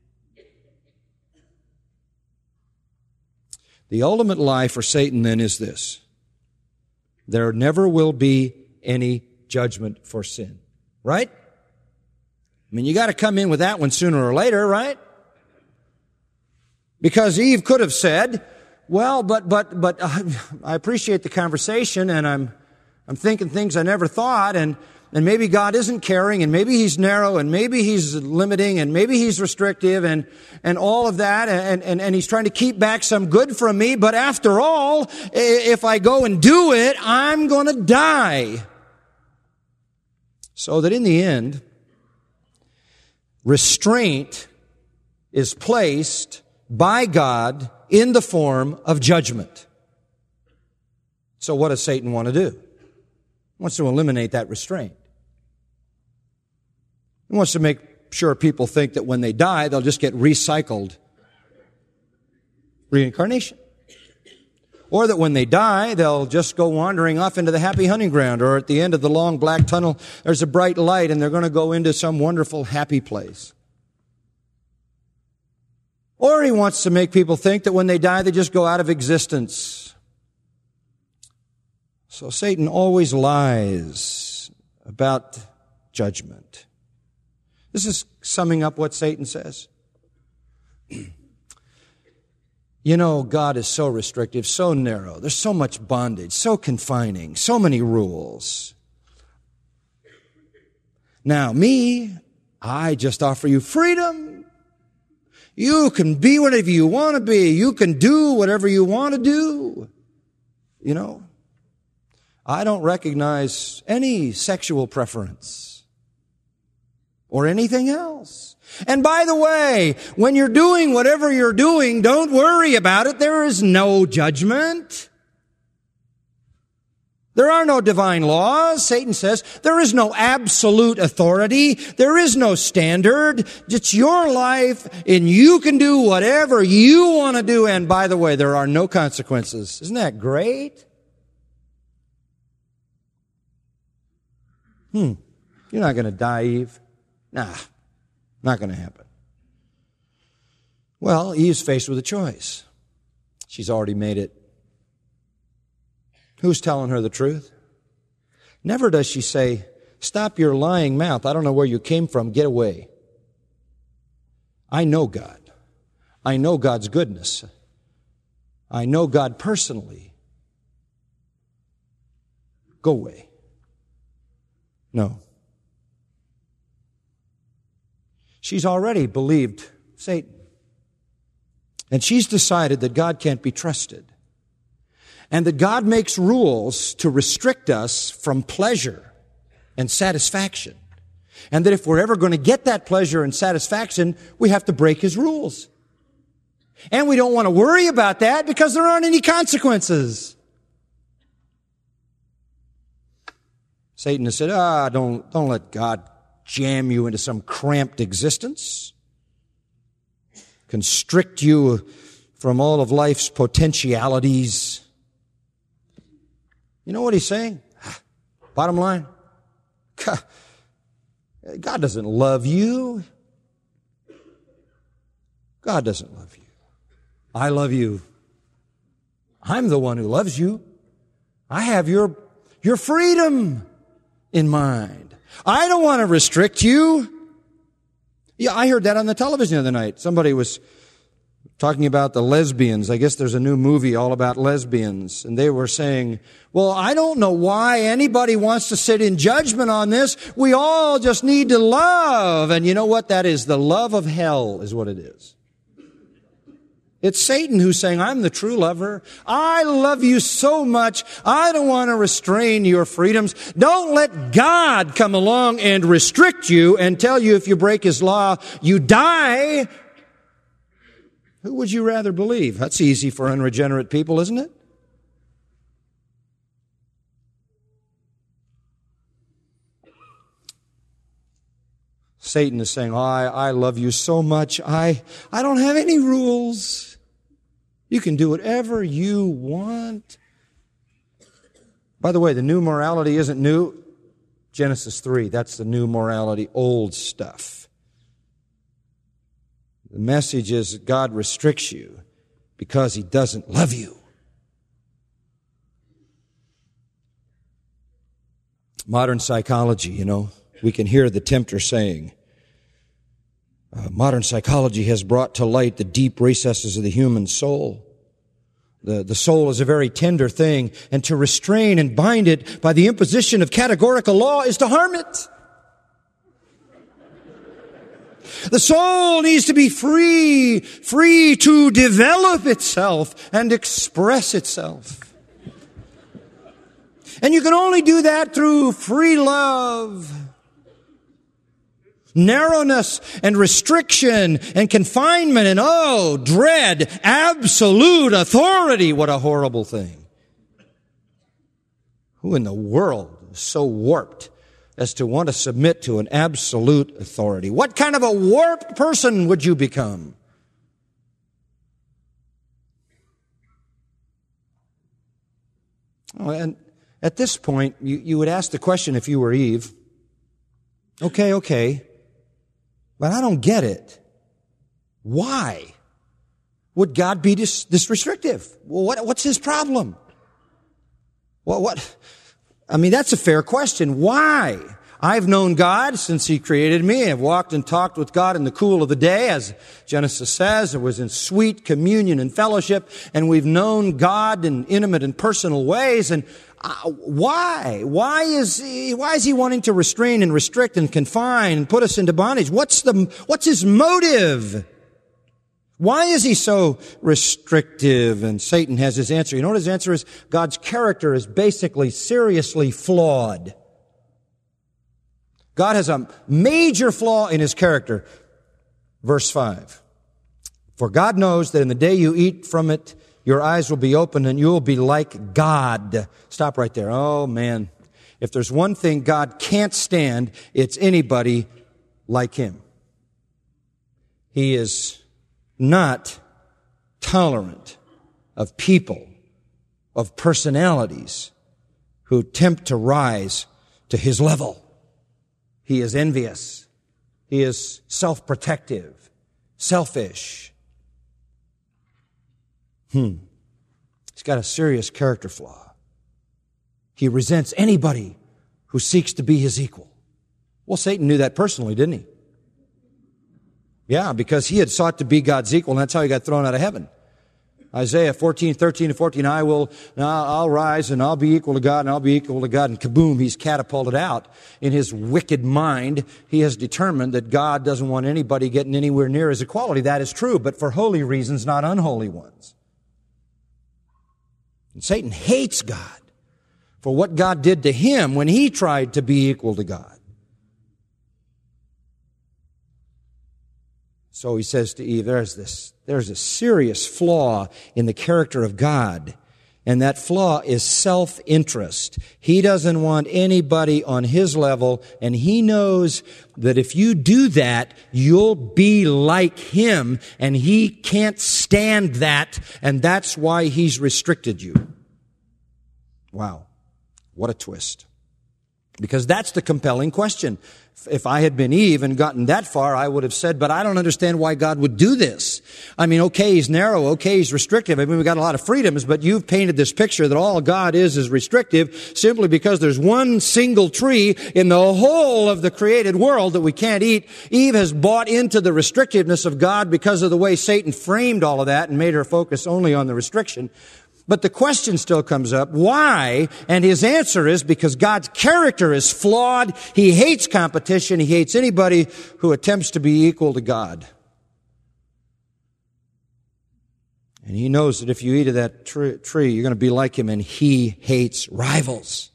The ultimate lie for Satan then is this: there never will be any judgment for sin. Right? I mean, you got to come in with that one sooner or later, right? Because Eve could have said, well, but, but, but uh, I appreciate the conversation, and I'm, I'm thinking things I never thought, and, and maybe God isn't caring, and maybe He's narrow, and maybe He's limiting, and maybe He's restrictive, and, and all of that, and, and, and He's trying to keep back some good from me, but after all, if I go and do it, I'm going to die. So that in the end, restraint is placed by God in the form of judgment. So what does Satan want to do? He wants to eliminate that restraint. He wants to make sure people think that when they die, they'll just get recycled reincarnation. Or that when they die, they'll just go wandering off into the happy hunting ground, or at the end of the long black tunnel, there's a bright light and they're going to go into some wonderful happy place. Or he wants to make people think that when they die, they just go out of existence. So Satan always lies about judgment. This is summing up what Satan says. You know, God is so restrictive, so narrow. There's so much bondage, so confining, so many rules. Now, me, I just offer you freedom. You can be whatever you want to be. You can do whatever you want to do. You know, I don't recognize any sexual preference or anything else. And by the way, when you're doing whatever you're doing, don't worry about it. There is no judgment. There are no divine laws. Satan says there is no absolute authority. There is no standard. It's your life, and you can do whatever you want to do. And by the way, there are no consequences. Isn't that great? Hmm. You're not going to die, Eve. Nah, not going to happen. Well, Eve's faced with a choice. She's already made it. Who's telling her the truth? Never does she say, stop your lying mouth. I don't know where you came from. Get away. I know God. I know God's goodness. I know God personally. Go away. No. She's already believed Satan. And she's decided that God can't be trusted. And that God makes rules to restrict us from pleasure and satisfaction. And that if we're ever going to get that pleasure and satisfaction, we have to break His rules. And we don't want to worry about that because there aren't any consequences. Satan has said, ah, don't, don't let God jam you into some cramped existence. Constrict you from all of life's potentialities. You know what he's saying? Bottom line, God doesn't love you. God doesn't love you. I love you. I'm the one who loves you. I have your, your freedom in mind. I don't want to restrict you. Yeah, I heard that on the television the other night. Somebody was talking about the lesbians. I guess there's a new movie all about lesbians. And they were saying, well, I don't know why anybody wants to sit in judgment on this. We all just need to love. And you know what that is? The love of hell is what it is. It's Satan who's saying, I'm the true lover. I love you so much. I don't want to restrain your freedoms. Don't let God come along and restrict you and tell you if you break His law, you die. Who would you rather believe? That's easy for unregenerate people, isn't it? Satan is saying, oh, I, I love you so much. I, I don't have any rules. You can do whatever you want. By the way, the new morality isn't new. Genesis three, that's the new morality, old stuff. The message is that God restricts you because He doesn't love you. Modern psychology, you know, we can hear the tempter saying, uh, modern psychology has brought to light the deep recesses of the human soul. The, the soul is a very tender thing, and to restrain and bind it by the imposition of categorical law is to harm it. The soul needs to be free, free to develop itself and express itself. And you can only do that through free love. Narrowness and restriction and confinement and, oh, dread, absolute authority. What a horrible thing. Who in the world is so warped as to want to submit to an absolute authority? What kind of a warped person would you become? Oh, and at this point, you, you would ask the question if you were Eve, okay, okay, but I don't get it. Why would God be this, this restrictive? Well, what, what's his problem? Well, what? I mean, that's a fair question. Why? I've known God since he created me. I've walked and talked with God in the cool of the day, as Genesis says. It was in sweet communion and fellowship, and we've known God in intimate and personal ways. And uh, why? Why is he, why is he wanting to restrain and restrict and confine and put us into bondage? What's the, what's his motive? Why is he so restrictive? And Satan has his answer. You know what his answer is? God's character is basically seriously flawed. God has a major flaw in his character. Verse five. For God knows that in the day you eat from it, your eyes will be opened and you will be like God. Stop right there. Oh man. If there's one thing God can't stand, it's anybody like him. He is not tolerant of people, of personalities who attempt to rise to his level. He is envious. He is self-protective, selfish. Hmm. He's got a serious character flaw. He resents anybody who seeks to be his equal. Well, Satan knew that personally, didn't he? Yeah, because he had sought to be God's equal, and that's how he got thrown out of heaven. Isaiah fourteen, thirteen and fourteen, I will, I'll rise and I'll be equal to God and I'll be equal to God. And kaboom, he's catapulted out. In his wicked mind, he has determined that God doesn't want anybody getting anywhere near his equality. That is true, but for holy reasons, not unholy ones. And Satan hates God for what God did to him when he tried to be equal to God. So he says to Eve, there's this, there's a serious flaw in the character of God. And that flaw is self-interest. He doesn't want anybody on his level, and he knows that if you do that, you'll be like him, and he can't stand that, and that's why he's restricted you. Wow. What a twist. Because that's the compelling question. If I had been Eve and gotten that far, I would have said, but I don't understand why God would do this. I mean, okay, he's narrow, okay, he's restrictive. I mean, we've got a lot of freedoms, but you've painted this picture that all God is is restrictive simply because there's one single tree in the whole of the created world that we can't eat. Eve has bought into the restrictiveness of God because of the way Satan framed all of that and made her focus only on the restriction. But the question still comes up, why? And his answer is because God's character is flawed. He hates competition. He hates anybody who attempts to be equal to God. And he knows that if you eat of that tree, tree, you're going to be like him, and he hates rivals.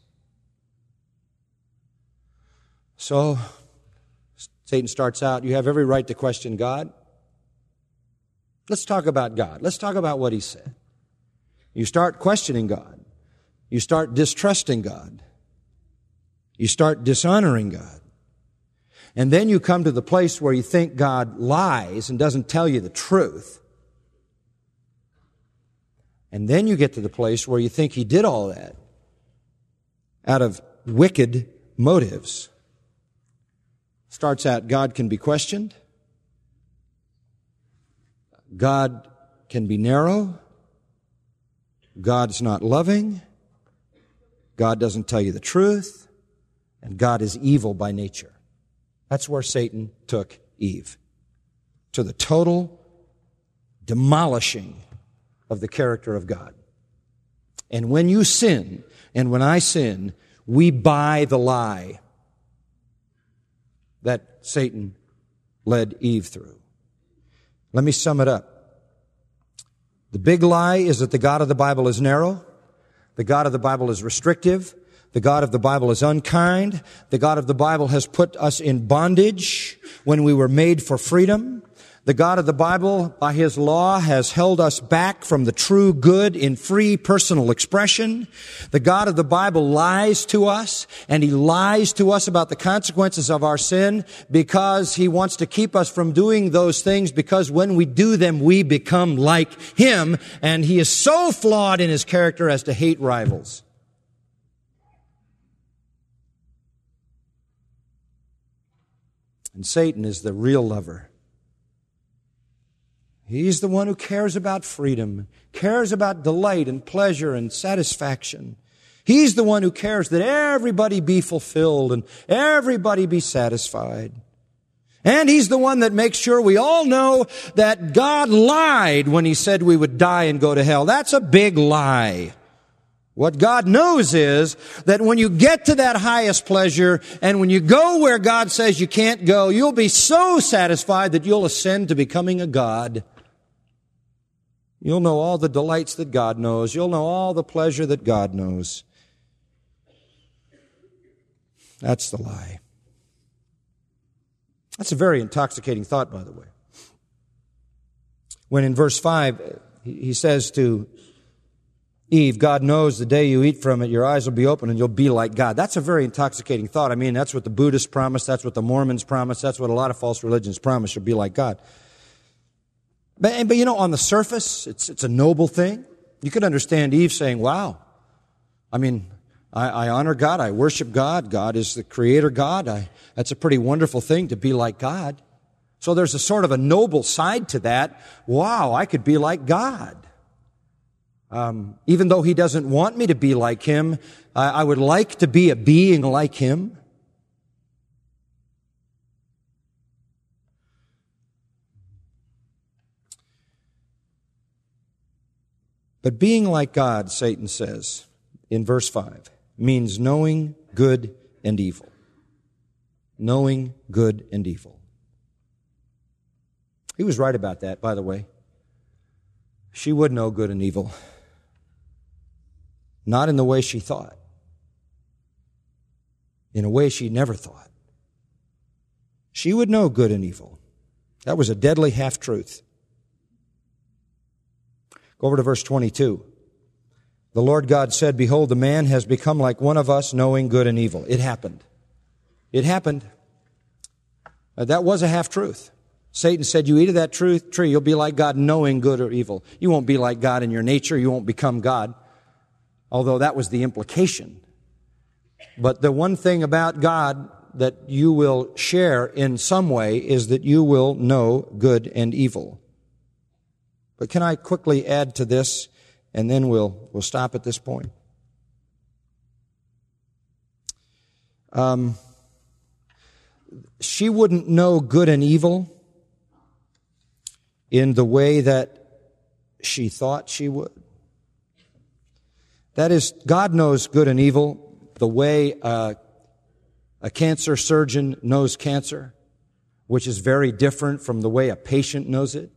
So, Satan starts out, you have every right to question God. Let's talk about God. Let's talk about what he said. You start questioning God. You start distrusting God. You start dishonoring God. And then you come to the place where you think God lies and doesn't tell you the truth. And then you get to the place where you think he did all that out of wicked motives. Starts out, God can be questioned. God can be narrow. God's not loving, God doesn't tell you the truth, and God is evil by nature. That's where Satan took Eve, to the total demolishing of the character of God. And when you sin, and when I sin, we buy the lie that Satan led Eve through. Let me sum it up. The big lie is that the God of the Bible is narrow. The God of the Bible is restrictive. The God of the Bible is unkind. The God of the Bible has put us in bondage when we were made for freedom. The God of the Bible, by His law, has held us back from the true good in free personal expression. The God of the Bible lies to us, and He lies to us about the consequences of our sin because He wants to keep us from doing those things, because when we do them, we become like Him, and He is so flawed in His character as to hate rivals. And Satan is the real lover. He's the one who cares about freedom, cares about delight and pleasure and satisfaction. He's the one who cares that everybody be fulfilled and everybody be satisfied. And He's the one that makes sure we all know that God lied when He said we would die and go to hell. That's a big lie. What God knows is that when you get to that highest pleasure and when you go where God says you can't go, you'll be so satisfied that you'll ascend to becoming a God. You'll know all the delights that God knows. You'll know all the pleasure that God knows. That's the lie. That's a very intoxicating thought, by the way. When in verse five, he says to Eve, God knows the day you eat from it, your eyes will be open and you'll be like God. That's a very intoxicating thought. I mean, that's what the Buddhists promise. That's what the Mormons promise. That's what a lot of false religions promise. You'll be like God. But, but you know, on the surface, it's, it's a noble thing. You could understand Eve saying, wow, I mean, I, I honor God. I worship God. God is the creator God. I, that's a pretty wonderful thing to be like God. So there's a sort of a noble side to that. Wow, I could be like God. Um, even though He doesn't want me to be like Him, I, I would like to be a being like Him. But being like God, Satan says in verse five, means knowing good and evil. Knowing good and evil. He was right about that, by the way. She would know good and evil. Not in the way she thought. In a way she never thought. She would know good and evil. That was a deadly half-truth. Go over to verse twenty-two. The Lord God said, behold, the man has become like one of us, knowing good and evil. It happened. It happened. Uh, that was a half-truth. Satan said, you eat of that truth tree, you'll be like God, knowing good or evil. You won't be like God in your nature. You won't become God. Although that was the implication. But the one thing about God that you will share in some way is that you will know good and evil. But can I quickly add to this, and then we'll we'll stop at this point. Um, she wouldn't know good and evil in the way that she thought she would. That is, God knows good and evil the way uh, a cancer surgeon knows cancer, which is very different from the way a patient knows it.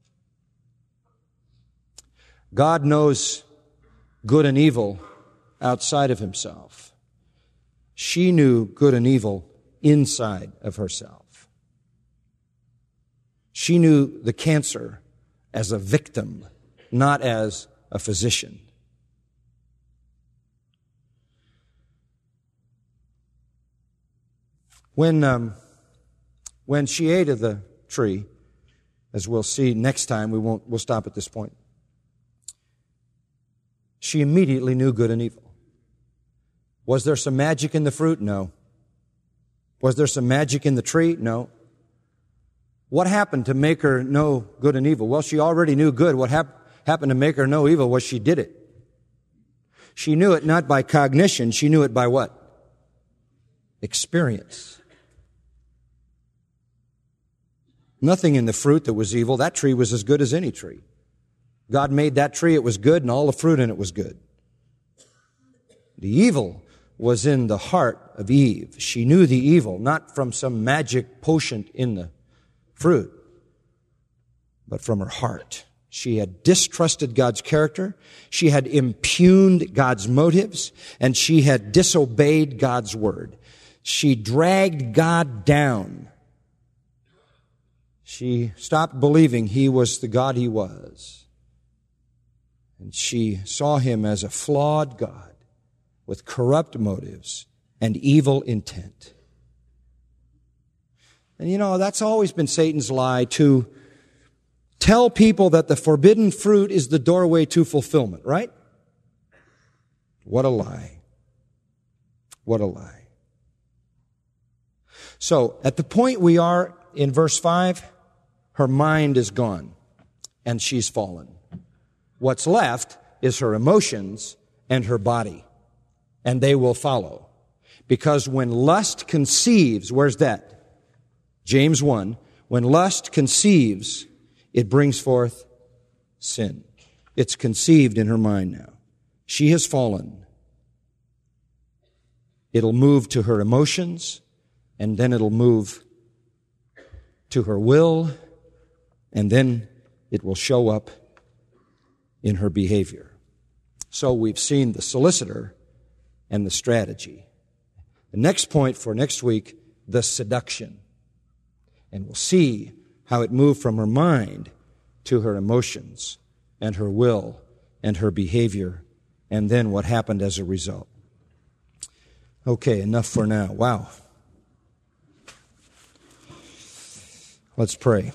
God knows good and evil outside of Himself. She knew good and evil inside of herself. She knew the cancer as a victim, not as a physician. When, um, when she ate of the tree, as we'll see next time, we won't, we'll stop at this point. She immediately knew good and evil. Was there some magic in the fruit? No. Was there some magic in the tree? No. What happened to make her know good and evil? Well, she already knew good. What hap- happened to make her know evil was she did it. She knew it not by cognition. She knew it by what? Experience. Nothing in the fruit that was evil. That tree was as good as any tree. God made that tree, it was good, and all the fruit in it was good. The evil was in the heart of Eve. She knew the evil, not from some magic potion in the fruit, but from her heart. She had distrusted God's character, she had impugned God's motives, and she had disobeyed God's word. She dragged God down. She stopped believing He was the God He was. And she saw Him as a flawed God with corrupt motives and evil intent. And you know, that's always been Satan's lie, to tell people that the forbidden fruit is the doorway to fulfillment, right? What a lie. What a lie. So, at the point we are in verse five, her mind is gone and she's fallen. What's left is her emotions and her body, and they will follow. Because when lust conceives, where's that? James one, when lust conceives, it brings forth sin. It's conceived in her mind now. She has fallen. It'll move to her emotions, and then it'll move to her will, and then it will show up in her behavior. So we've seen the solicitor and the strategy. The next point for next week, the seduction. And we'll see how it moved from her mind to her emotions and her will and her behavior, and then what happened as a result. Okay, enough for now. Wow. Let's pray.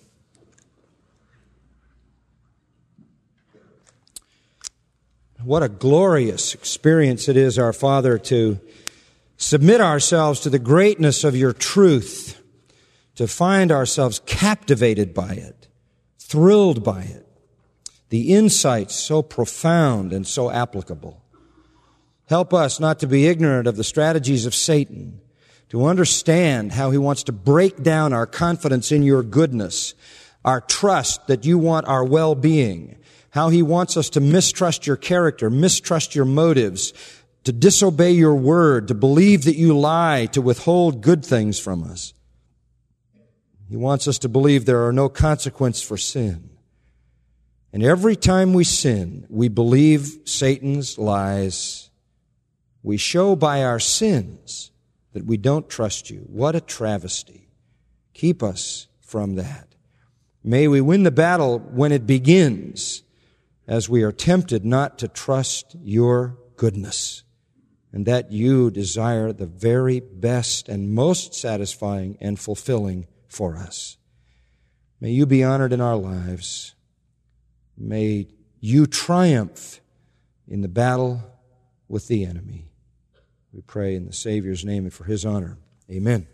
What a glorious experience it is, our Father, to submit ourselves to the greatness of your truth, to find ourselves captivated by it, thrilled by it. The insights so profound and so applicable. Help us not to be ignorant of the strategies of Satan, to understand how he wants to break down our confidence in your goodness, our trust that you want our well-being, how he wants us to mistrust your character, mistrust your motives, to disobey your word, to believe that you lie, to withhold good things from us. He wants us to believe there are no consequences for sin. And every time we sin, we believe Satan's lies. We show by our sins that we don't trust you. What a travesty. Keep us from that. May we win the battle when it begins, as we are tempted not to trust your goodness, and that you desire the very best and most satisfying and fulfilling for us. May you be honored in our lives. May you triumph in the battle with the enemy. We pray in the Savior's name and for His honor. Amen.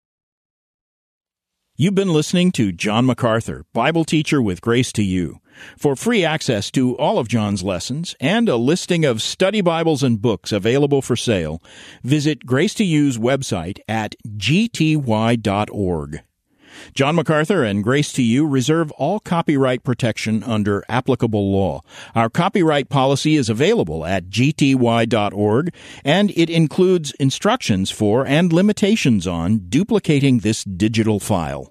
You've been listening to John MacArthur, Bible teacher with Grace to You. For free access to all of John's lessons and a listing of study Bibles and books available for sale, visit Grace to You's website at g t y dot org. John MacArthur and Grace to You reserve all copyright protection under applicable law. Our copyright policy is available at g t y dot org, and it includes instructions for and limitations on duplicating this digital file.